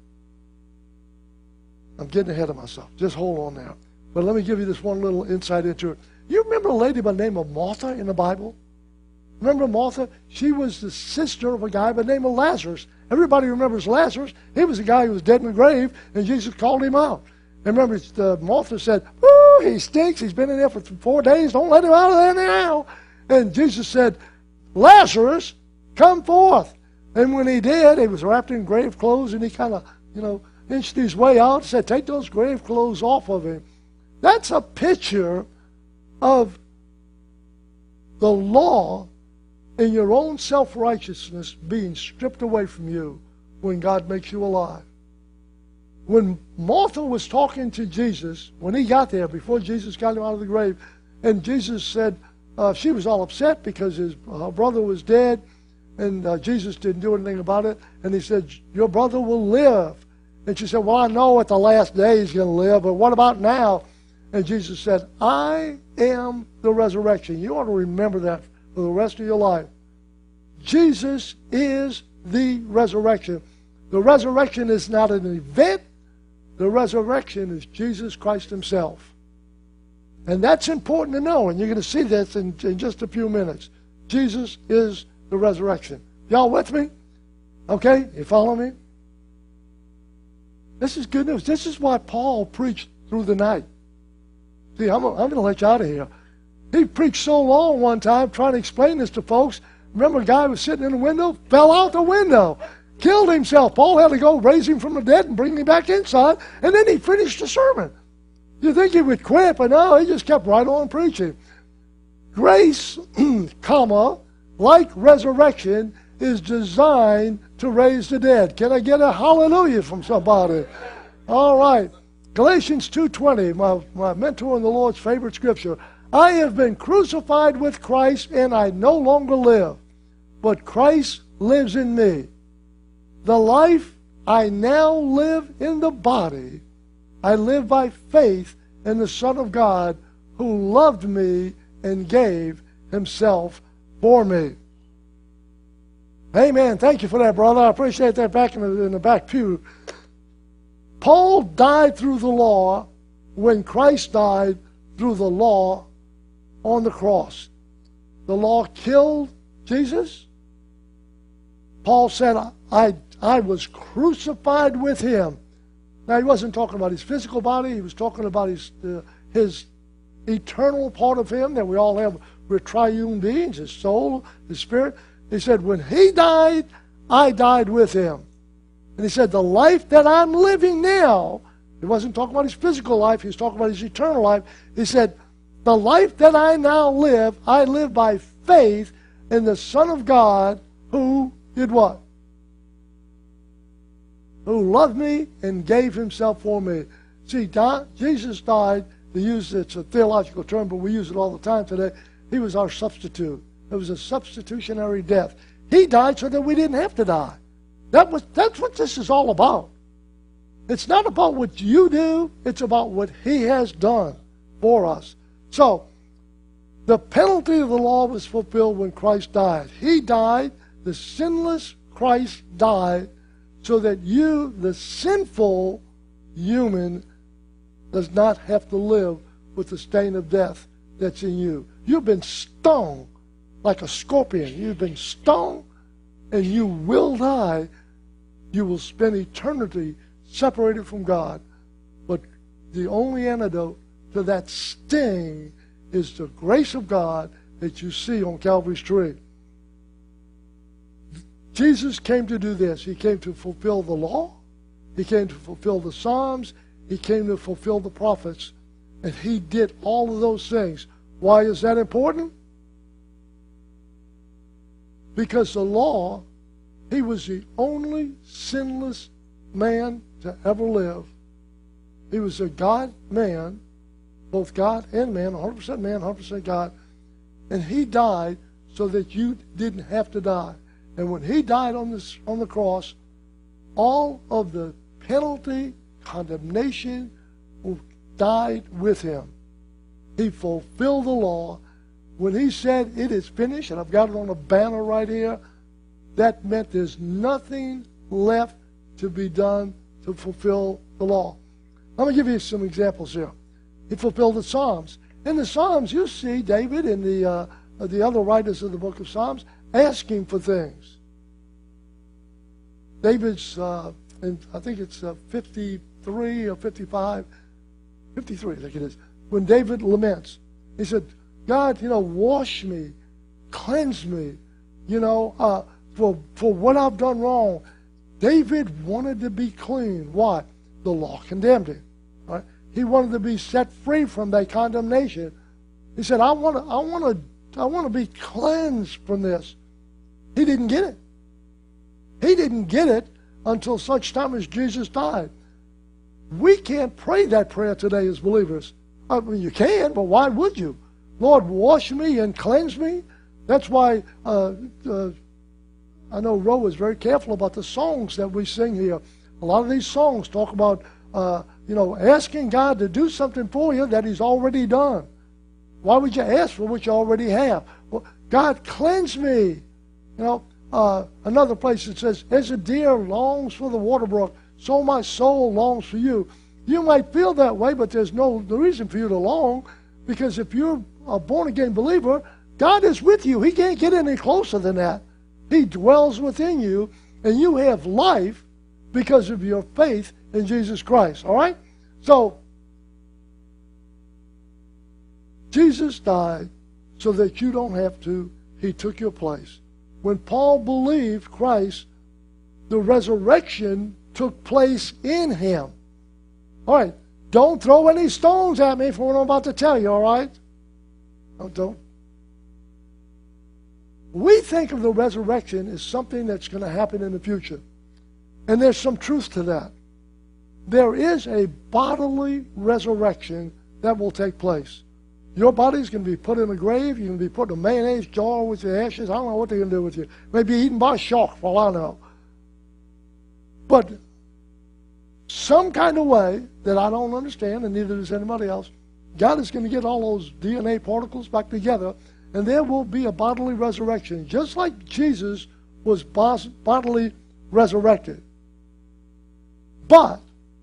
S2: I'm getting ahead of myself. Just hold on now. But let me give you this one little insight into it. You remember a lady by the name of Martha in the Bible? Remember Martha? She was the sister of a guy by the name of Lazarus. Everybody remembers Lazarus. He was a guy who was dead in the grave, and Jesus called him out. And remember, uh, Martha said, "Woo, he stinks. He's been in there for four days. Don't let him out of there now." And Jesus said, "Lazarus, come forth." And when he did, he was wrapped in grave clothes, and he kind of, you know, inched his way out and said, "Take those grave clothes off of him." That's a picture of the law and your own self-righteousness being stripped away from you when God makes you alive. When Martha was talking to Jesus, when he got there, before Jesus got him out of the grave, and Jesus said, uh, she was all upset because his uh, brother was dead, and uh, Jesus didn't do anything about it, and he said, "Your brother will live." And she said, "Well, I know at the last day he's going to live, but what about now?" And Jesus said, "I am the resurrection." You ought to remember that for the rest of your life. Jesus is the resurrection. The resurrection is not an event. The resurrection is Jesus Christ himself. And that's important to know, and you're going to see this in, in just a few minutes. Jesus is the resurrection. Y'all with me? Okay? You follow me? This is good news. This is why Paul preached through the night. See, I'm, I'm going to let you out of here. He preached so long one time trying to explain this to folks. Remember a guy was sitting in the window, fell out the window, killed himself. Paul had to go raise him from the dead and bring him back inside, and then he finished the sermon. You think he would quit, but no, he just kept right on preaching. Grace, comma, like resurrection, is designed to raise the dead. Can I get a hallelujah from somebody? All right. Galatians two twenty, my, my mentor in the Lord's favorite scripture. I have been crucified with Christ, and I no longer live, but Christ lives in me. The life I now live in the body, I live by faith in the Son of God, who loved me and gave himself for me. Amen. Thank you for that, brother. I appreciate that back in the, in the back pew. Paul died through the law when Christ died through the law on the cross. The law killed Jesus. Paul said, I, I was crucified with him. Now, he wasn't talking about his physical body. He was talking about his, uh, his eternal part of him that we all have. We're triune beings, his soul, his spirit. He said, when he died, I died with him. And he said, the life that I'm living now, he wasn't talking about his physical life, he was talking about his eternal life. He said, the life that I now live, I live by faith in the Son of God who did what? Who loved me and gave himself for me. See, die, Jesus died, to use it's a theological term, but we use it all the time today. He was our substitute. It was a substitutionary death. He died so that we didn't have to die. That was, that's what this is all about. It's not about what you do. It's about what he has done for us. So, the penalty of the law was fulfilled when Christ died. He died, the sinless Christ died, so that you, the sinful, human does not have to live with the stain of death that's in you. You've been stung like a scorpion. You've been stung, and you will die. You will spend eternity separated from God. But the only antidote to that sting is the grace of God that you see on Calvary's tree. Jesus came to do this. He came to fulfill the law. He came to fulfill the Psalms. He came to fulfill the prophets. And he did all of those things. Why is that important? Because the law, he was the only sinless man to ever live. He was a God-man, both God and man, one hundred percent man, one hundred percent God. And he died so that you didn't have to die. And when he died on, this, on the cross, all of the penalty, condemnation, died with him. He fulfilled the law. When he said, it is finished, and I've got it on a banner right here, that meant there's nothing left to be done to fulfill the law. Let me give you some examples here. He fulfilled the Psalms. In the Psalms, you see David and the, uh, the other writers of the book of Psalms asking for things. David's, uh, in, I think it's uh, fifty-three or fifty-five, fifty-three, I think it is, when David laments. He said, God, you know, wash me, cleanse me, you know, uh, for, for what I've done wrong. David wanted to be clean. Why? The law condemned him. Right? He wanted to be set free from that condemnation. He said, I want to, I want to, I want to be cleansed from this. He didn't get it. He didn't get it until such time as Jesus died. We can't pray that prayer today as believers. I mean, you can, but why would you? Lord, wash me and cleanse me. That's why uh, uh, I know Roe is very careful about the songs that we sing here. A lot of these songs talk about, uh, you know, asking God to do something for you that he's already done. Why would you ask for what you already have? Well, God, cleanse me. You know, uh, another place it says, as a deer longs for the water brook, so my soul longs for you. You might feel that way, but there's no reason for you to long, because if you're a born-again believer, God is with you. He can't get any closer than that. He dwells within you, and you have life because of your faith in Jesus Christ. All right? So, Jesus died so that you don't have to. He took your place. When Paul believed Christ, the resurrection took place in him. All right, don't throw any stones at me for what I'm about to tell you, all right? Oh, don't. We think of the resurrection as something that's going to happen in the future. And there's some truth to that. There is a bodily resurrection that will take place. Your body's going to be put in a grave. You're going to be put in a mayonnaise jar with your ashes. I don't know what they're going to do with you. Maybe eaten by a shark, for all I know. But some kind of way that I don't understand, and neither does anybody else, God is going to get all those D N A particles back together, and there will be a bodily resurrection, just like Jesus was bodily resurrected. But,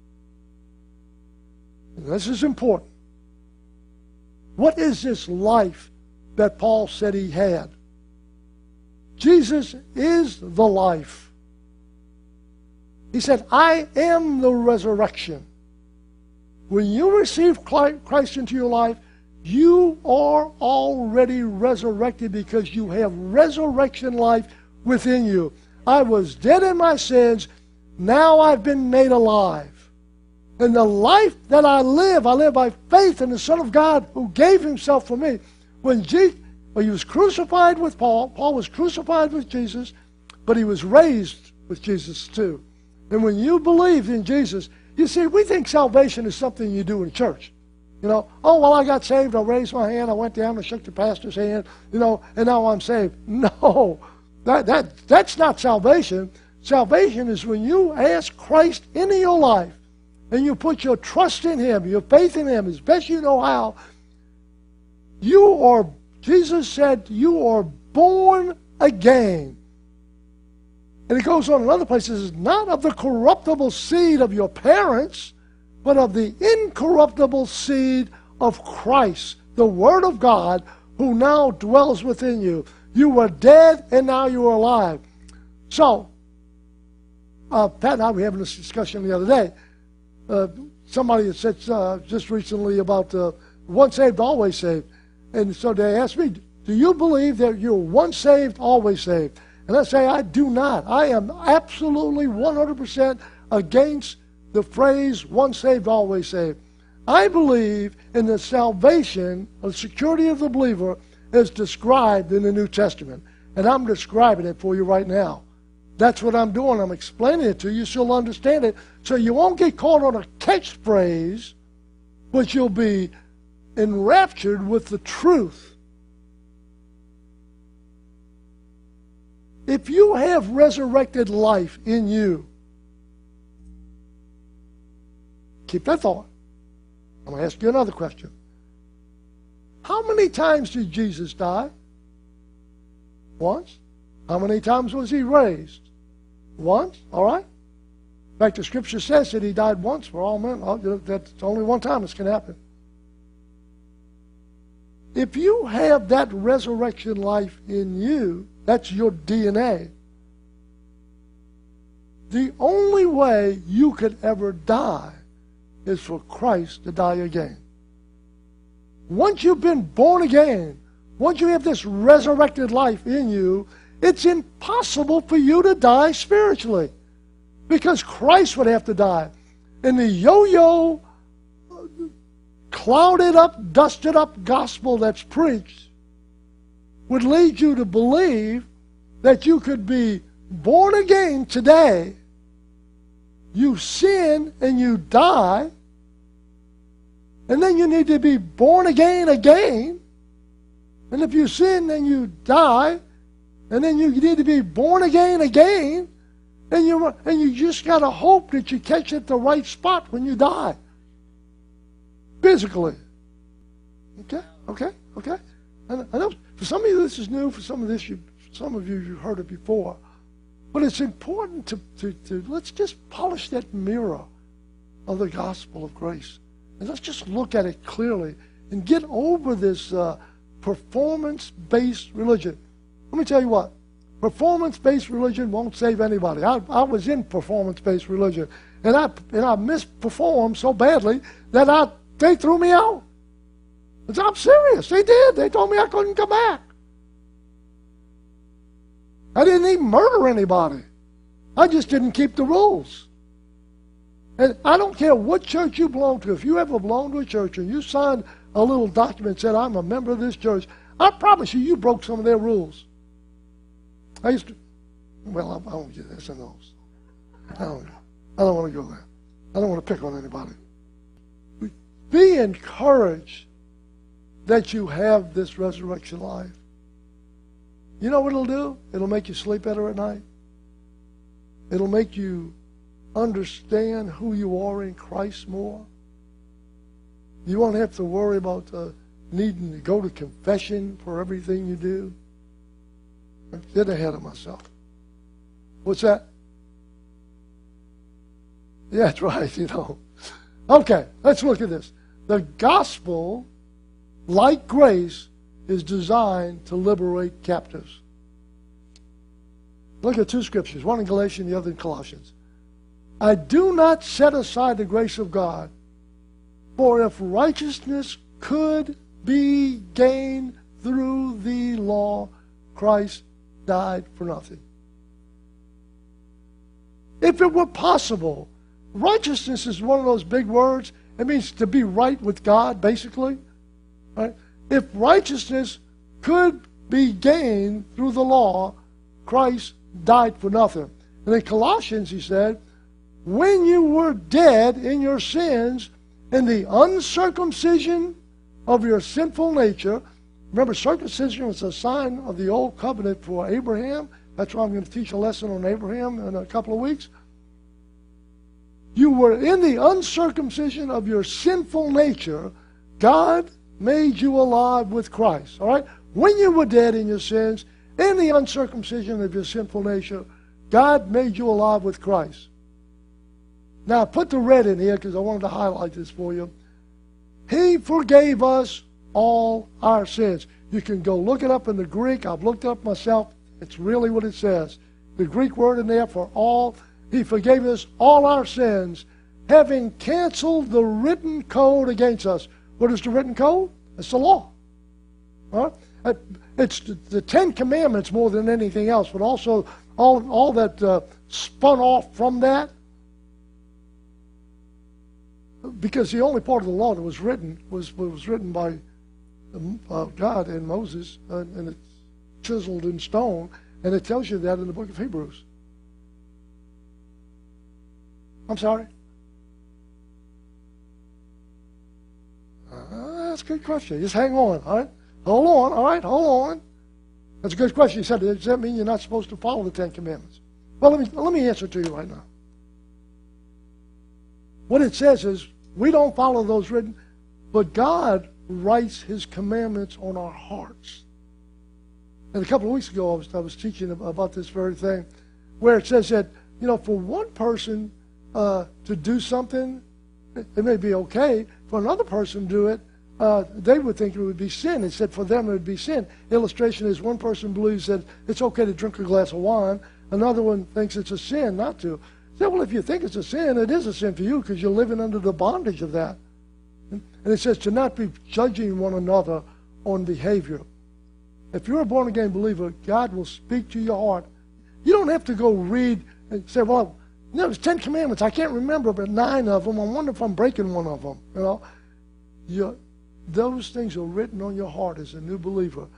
S2: and this is important, what is this life that Paul said he had? Jesus is the life. He said, I am the resurrection. When you receive Christ into your life, you are already resurrected because you have resurrection life within you. I was dead in my sins. Now I've been made alive. And the life that I live, I live by faith in the Son of God who gave himself for me. When, Je- when he was crucified with Paul, Paul was crucified with Jesus, but he was raised with Jesus too. And when you believe in Jesus, you see, we think salvation is something you do in church. You know, oh, well, I got saved, I raised my hand, I went down and shook the pastor's hand, you know, and now I'm saved. No, that, that, that's not salvation. Salvation is when you ask Christ into your life and you put your trust in him, your faith in him as best you know how. You are, Jesus said, you are born again. And it goes on in other places, not of the corruptible seed of your parents, but of the incorruptible seed of Christ, the Word of God, who now dwells within you. You were dead, and now you are alive. So, uh, Pat and I were having this discussion the other day. Uh, somebody had said uh, just recently about uh, once saved, always saved. And so they asked me, do you believe that you're once saved, always saved? And I say, I do not. I am absolutely one hundred percent against the phrase once saved, always saved. I believe in the salvation, the security of the believer as described in the New Testament. And I'm describing it for you right now. That's what I'm doing. I'm explaining it to you so you'll understand it. So you won't get caught on a catchphrase, but you'll be enraptured with the truth. If you have resurrected life in you, keep that thought. I'm going to ask you another question. How many times did Jesus die? Once. How many times was he raised? Once. All right. In fact, the Scripture says that he died once for all men. That's only one time this can happen. If you have that resurrection life in you, that's your D N A. The only way you could ever die is for Christ to die again. Once you've been born again, once you have this resurrected life in you, it's impossible for you to die spiritually, because Christ would have to die. And the yo-yo, clouded up, dusted up gospel that's preached would lead you to believe that you could be born again today. You sin and you die, and then you need to be born again again. And if you sin, then you die, and then you need to be born again again, and you and you just got to hope that you catch it at the right spot when you die. Physically. Okay, okay, okay. And I know for some of you this is new. For some of this, you, some of you you've heard it before. But it's important to, to, to let's just polish that mirror of the gospel of grace, and let's just look at it clearly and get over this uh, performance-based religion. Let me tell you what. Performance-based religion won't save anybody. I, I was in performance-based religion, and I and I misperformed so badly that I they threw me out. I'm serious. They did. They told me I couldn't come back. I didn't even murder anybody. I just didn't keep the rules. And I don't care what church you belong to. If you ever belong to a church and you signed a little document that said, I'm a member of this church, I promise you, you broke some of their rules. I used to, well, I, I don't get this and those. I don't, I don't want to go there. I don't want to pick on anybody. Be encouraged that you have this resurrection life. You know what it'll do? It'll make you sleep better at night. It'll make you understand who you are in Christ more. You won't have to worry about uh, needing to go to confession for everything you do. I'm getting ahead of myself. What's that? Yeah, that's right, you know. Okay, let's look at this. The gospel, like grace, is designed to liberate captives. Look at two scriptures, one in Galatians, the other in Colossians. I do not set aside the grace of God, for if righteousness could be gained through the law, Christ died for nothing. If it were possible, righteousness is one of those big words. It means to be right with God, basically. Right? If righteousness could be gained through the law, Christ died for nothing. And in Colossians, he said, when you were dead in your sins, in the uncircumcision of your sinful nature. Remember, circumcision was a sign of the old covenant for Abraham. That's why I'm going to teach a lesson on Abraham in a couple of weeks. You were in the uncircumcision of your sinful nature. God made you alive with Christ. All right? When you were dead in your sins, in the uncircumcision of your sinful nature, God made you alive with Christ. Now, I put the red in here because I wanted to highlight this for you. He forgave us all our sins. You can go look it up in the Greek. I've looked it up myself. It's really what it says. The Greek word in there for all, he forgave us all our sins, having canceled the written code against us. What is the written code? It's the law. All right? It's the Ten Commandments more than anything else, but also all, all that uh, spun off from that. Because the only part of the law that was written was, was written by uh, God and Moses, uh, and it's chiseled in stone, and it tells you that in the book of Hebrews. I'm sorry? Uh, that's a good question. Just hang on, all right? Hold on, all right? Hold on. That's a good question. You said, does that mean you're not supposed to follow the Ten Commandments? Well, let me, let me answer to you right now. What it says is, we don't follow those written, but God writes His commandments on our hearts. And a couple of weeks ago, I was, I was teaching about this very thing, where it says that, you know, for one person uh, to do something, it may be okay. For another person to do it, uh, they would think it would be sin. It said for them it would be sin. Illustration is one person believes that it's okay to drink a glass of wine. Another one thinks it's a sin not to. Say, well, if you think it's a sin, it is a sin for you because you're living under the bondage of that. And it says to not be judging one another on behavior. If you're a born-again believer, God will speak to your heart. You don't have to go read and say, well, you know, there's Ten Commandments. I can't remember but nine of them. I wonder if I'm breaking one of them. You know, you, those things are written on your heart as a new believer.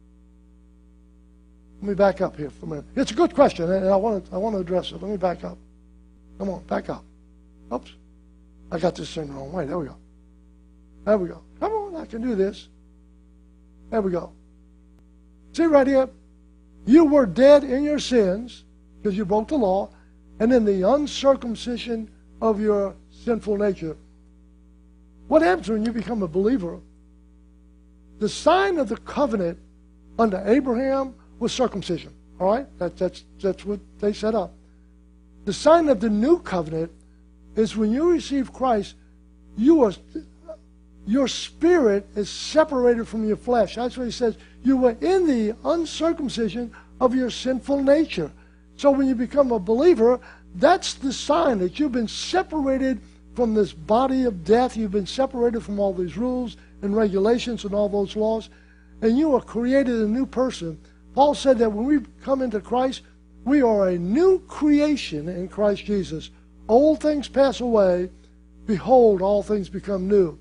S2: Let me back up here for a minute. It's a good question, and I want to, I want to address it. Let me back up. Come on, back up. Oops. I got this thing the wrong way. There we go. There we go. Come on, I can do this. There we go. See right here? You were dead in your sins because you broke the law, and in the uncircumcision of your sinful nature. What happens when you become a believer? The sign of the covenant under Abraham was circumcision. All right? That, that's, that's what they set up. The sign of the new covenant is when you receive Christ, you are, your spirit is separated from your flesh. That's what he says. You were in the uncircumcision of your sinful nature. So when you become a believer, that's the sign that you've been separated from this body of death. You've been separated from all these rules and regulations and all those laws. And you are created a new person. Paul said that when we come into Christ, we are a new creation in Christ Jesus. Old things pass away. Behold, all things become new.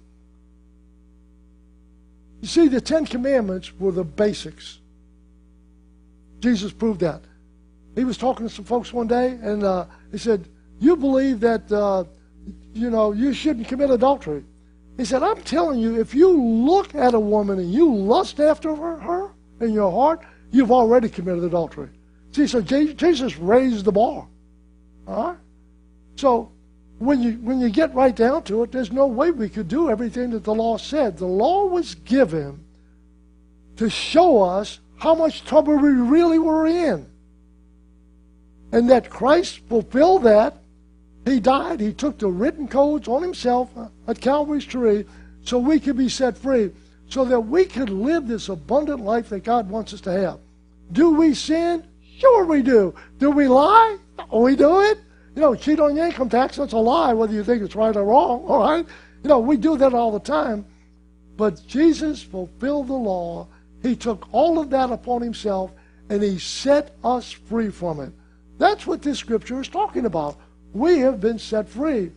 S2: You see, the Ten Commandments were the basics. Jesus proved that. He was talking to some folks one day, and uh, he said, you believe that, uh, you know, you shouldn't commit adultery. He said, I'm telling you, if you look at a woman and you lust after her, her in your heart, you've already committed adultery. See, so Jesus raised the bar. All right? So when you when you get right down to it, there's no way we could do everything that the law said. The law was given to show us how much trouble we really were in. And that Christ fulfilled that. He died. He took the written codes on himself at Calvary's tree so we could be set free, so that we could live this abundant life that God wants us to have. Do we sin? Sure we do. Do we lie? Oh, we do it. You know, cheat on your income tax, that's a lie, whether you think it's right or wrong, all right? You know, we do that all the time. But Jesus fulfilled the law. He took all of that upon himself, and he set us free from it. That's what this scripture is talking about. We have been set free.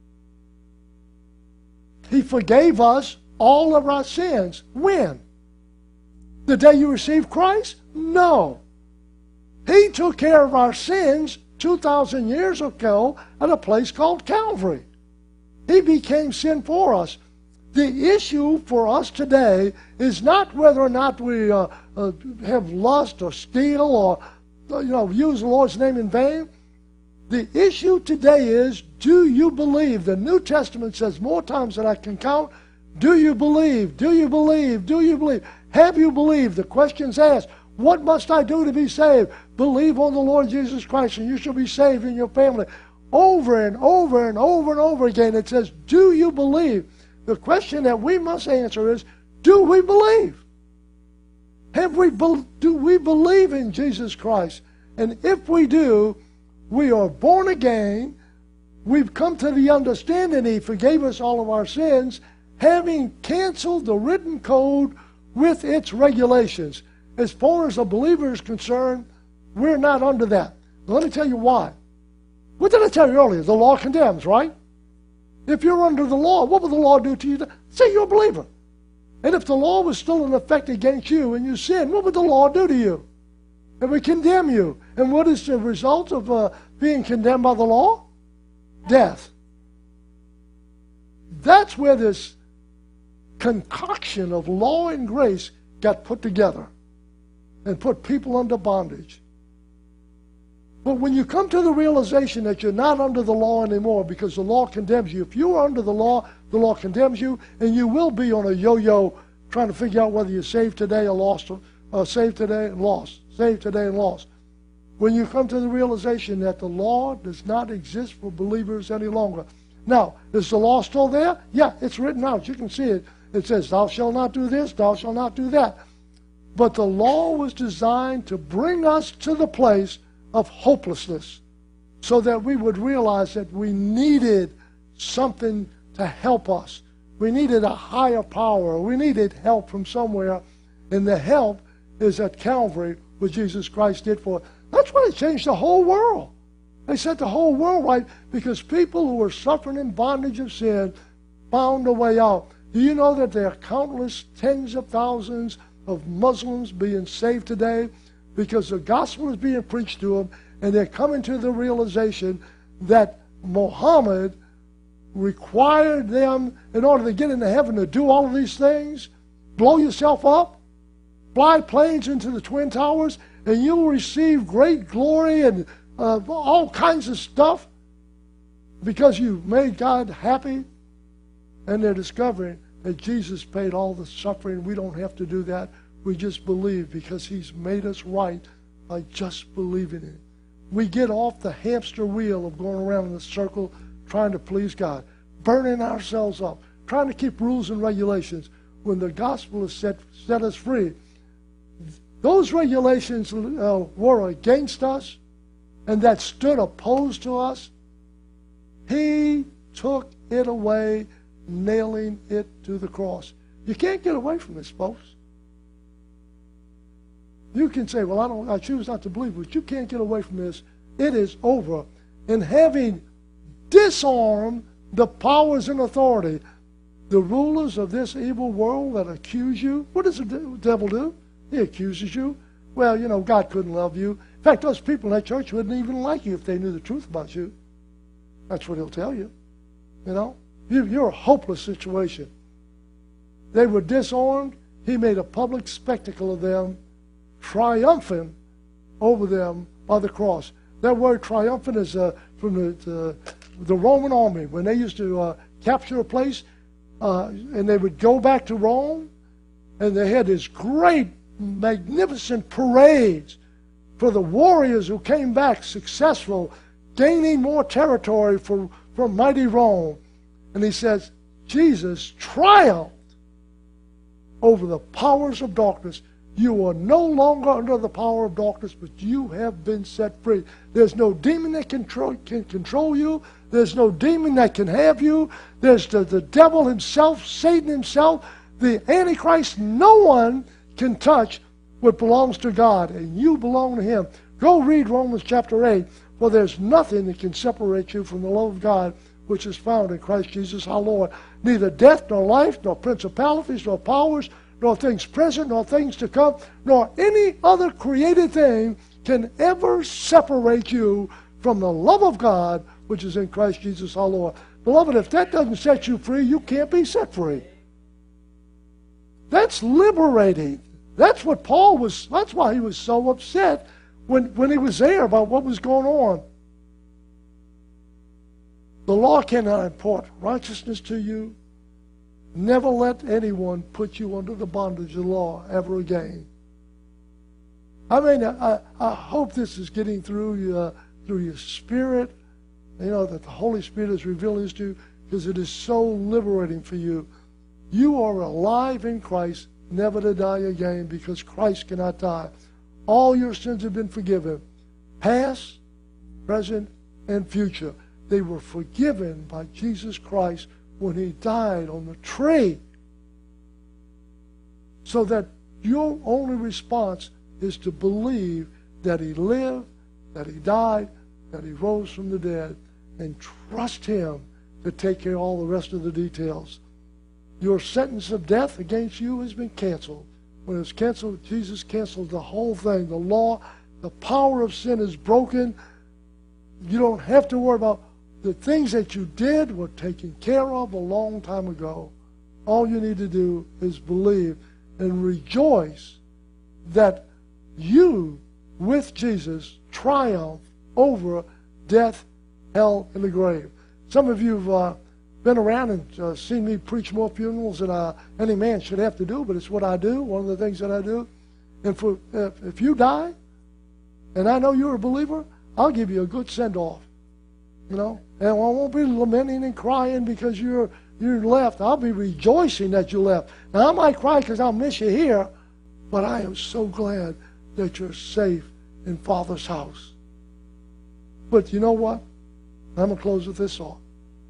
S2: He forgave us all of our sins. When? The day you received Christ? No. He took care of our sins two thousand years ago at a place called Calvary. He became sin for us. The issue for us today is not whether or not we uh, uh, have lust or steal or uh, you know use the Lord's name in vain. The issue today is, do you believe? The New Testament says more times than I can count, do you believe? Do you believe? Do you believe? Have you believed? The question's asked. What must I do to be saved? Believe on the Lord Jesus Christ and you shall be saved in your family. over and over and over and over again. It says, do you believe? The question that we must answer is, do we believe? Have we be- do we believe in Jesus Christ? And if we do, we are born again. We've come to the understanding He forgave us all of our sins, having canceled the written code with its regulations. As far as a believer is concerned, we're not under that. Let me tell you why. What did I tell you earlier? The law condemns, right? If you're under the law, what will the law do to you? Say you're a believer. And if the law was still in effect against you and you sin, what would the law do to you? It would condemn you. And what is the result of uh, being condemned by the law? Death. That's where this concoction of law and grace got put together and put people under bondage. But when you come to the realization that you're not under the law anymore because the law condemns you, if you're under the law, the law condemns you, and you will be on a yo-yo trying to figure out whether you're saved today or lost, or saved today and lost, saved today and lost. When you come to the realization that the law does not exist for believers any longer. Now, is the law still there? Yeah, it's written out. You can see it. It says, thou shalt not do this, thou shalt not do that. But the law was designed to bring us to the place of hopelessness so that we would realize that we needed something to help us. We needed a higher power. We needed help from somewhere. And the help is at Calvary, what Jesus Christ did for us. That's why it changed the whole world. They set the whole world right because people who were suffering in bondage of sin found a way out. Do you know that there are countless tens of thousands of Muslims being saved today because the gospel is being preached to them and they're coming to the realization that Muhammad required them in order to get into heaven to do all of these things, blow yourself up, fly planes into the Twin Towers, and you will receive great glory and uh, all kinds of stuff because you made God happy. And they're discovering that Jesus paid all the suffering. We don't have to do that. We just believe because He's made us right by just believing in it. We get off the hamster wheel of going around in a circle trying to please God, burning ourselves up, trying to keep rules and regulations when the gospel has set, set us free. Those regulations uh, were against us and that stood opposed to us. He took it away, nailing it to the cross. You can't get away from this, folks. You can say, well, I don't, I choose not to believe, but you can't get away from this. It is over. And having disarmed the powers and authority, the rulers of this evil world that accuse you, what does the devil do? He accuses you. Well, you know, God couldn't love you. In fact, those people in that church wouldn't even like you if they knew the truth about you. That's what he'll tell you. You know, you, you're a hopeless situation. They were disarmed. He made a public spectacle of them, triumphant over them by the cross. That word triumphant is uh, from the, the, the Roman army. When they used to uh, capture a place, uh, and they would go back to Rome, and they had this great, magnificent parades for the warriors who came back successful, gaining more territory for, for mighty Rome. And he says, Jesus triumphed over the powers of darkness. You are no longer under the power of darkness, but you have been set free. There's no demon that control, can control you. There's no demon that can have you. There's the, the devil himself, Satan himself, the Antichrist. No one can touch what belongs to God, and you belong to Him. Go read Romans chapter eight, for there's nothing that can separate you from the love of God, which is found in Christ Jesus our Lord. Neither death, nor life, nor principalities, nor powers, nor things present, nor things to come, nor any other created thing can ever separate you from the love of God, which is in Christ Jesus our Lord. Beloved, if that doesn't set you free, you can't be set free. That's liberating. That's what Paul was, that's why he was so upset when, when he was there about what was going on. The law cannot impart righteousness to you. Never let anyone put you under the bondage of the law ever again. I mean, I, I hope this is getting through your, through your spirit you know, that the Holy Spirit is revealing this to you, because it is so liberating for you. You are alive in Christ, never to die again, because Christ cannot die. All your sins have been forgiven, past, present, and future. They were forgiven by Jesus Christ when he died on the tree. So that your only response is to believe that he lived, that he died, that he rose from the dead, and trust him to take care of all the rest of the details. Your sentence of death against you has been canceled. When it was canceled, Jesus canceled the whole thing. The law, the power of sin is broken. You don't have to worry about the things that you did were taken care of a long time ago. All you need to do is believe and rejoice that you, with Jesus, triumph over death, hell, and the grave. Some of you have uh, been around and uh, seen me preach more funerals than uh, any man should have to do, but it's what I do, one of the things that I do. And for, if, if you die, and I know you're a believer, I'll give you a good send-off. You know, and I won't be lamenting and crying because you're you left. I'll be rejoicing that you left. Now, I might cry because I'll miss you here, but I am so glad that you're safe in Father's house. But you know what? I'm going to close with this thought.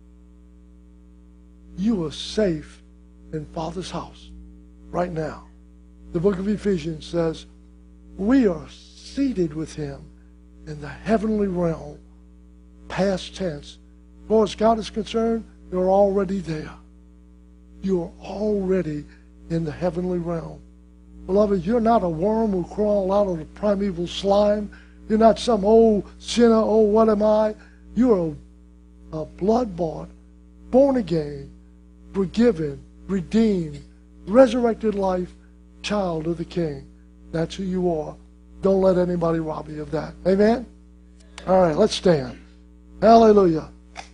S2: You are safe in Father's house right now. The book of Ephesians says, we are seated with him in the heavenly realm, past tense. As far as God is concerned, you're already there. You're already in the heavenly realm. Beloved, you're not a worm who crawled out of the primeval slime. You're not some old sinner, oh, what am I? You're a, a blood-bought, born-again, forgiven, redeemed, resurrected life, child of the King. That's who you are. Don't let anybody rob you of that. Amen? All right, let's stand. Hallelujah.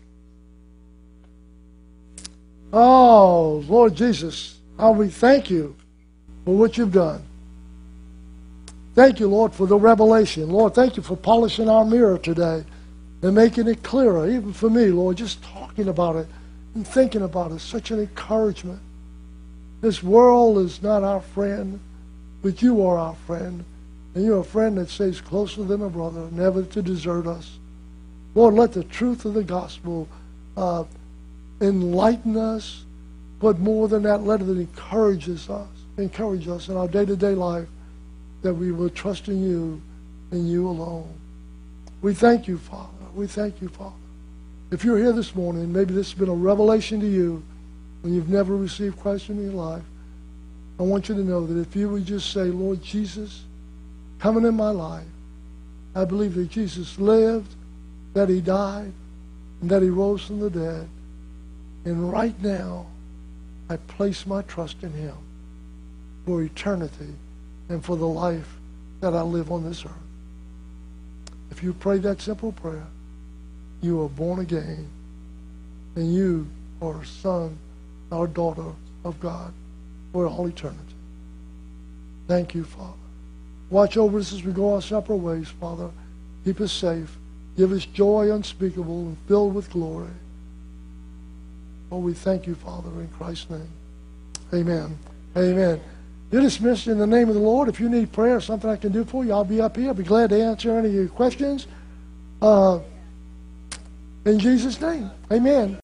S2: Oh, Lord Jesus, how we thank you for what you've done. Thank you, Lord, for the revelation. Lord, thank you for polishing our mirror today and making it clearer, even for me, Lord, just talking about it and thinking about it. Such an encouragement. This world is not our friend, but you are our friend. And you're a friend that stays closer than a brother, never to desert us. Lord, let the truth of the gospel uh, enlighten us, but more than that, let it encourage us, encourage us in our day-to-day life, that we will trust in you and you alone. We thank you, Father. We thank you, Father. If you're here this morning, maybe this has been a revelation to you and you've never received Christ in your life, I want you to know that if you would just say, Lord Jesus, coming in my life, I believe that Jesus lived, that he died, and that he rose from the dead. And right now, I place my trust in him for eternity and for the life that I live on this earth. If you pray that simple prayer, you are born again, and you are a son or daughter of God for all eternity. Thank you, Father. Watch over us as we go our separate ways, Father. Keep us safe. Give us joy unspeakable and filled with glory. Oh, we thank you, Father, in Christ's name. Amen. Amen. You're dismissed in the name of the Lord. If you need prayer or something I can do for you, I'll be up here. I'll be glad to answer any of your questions. Uh, in Jesus' name. Amen.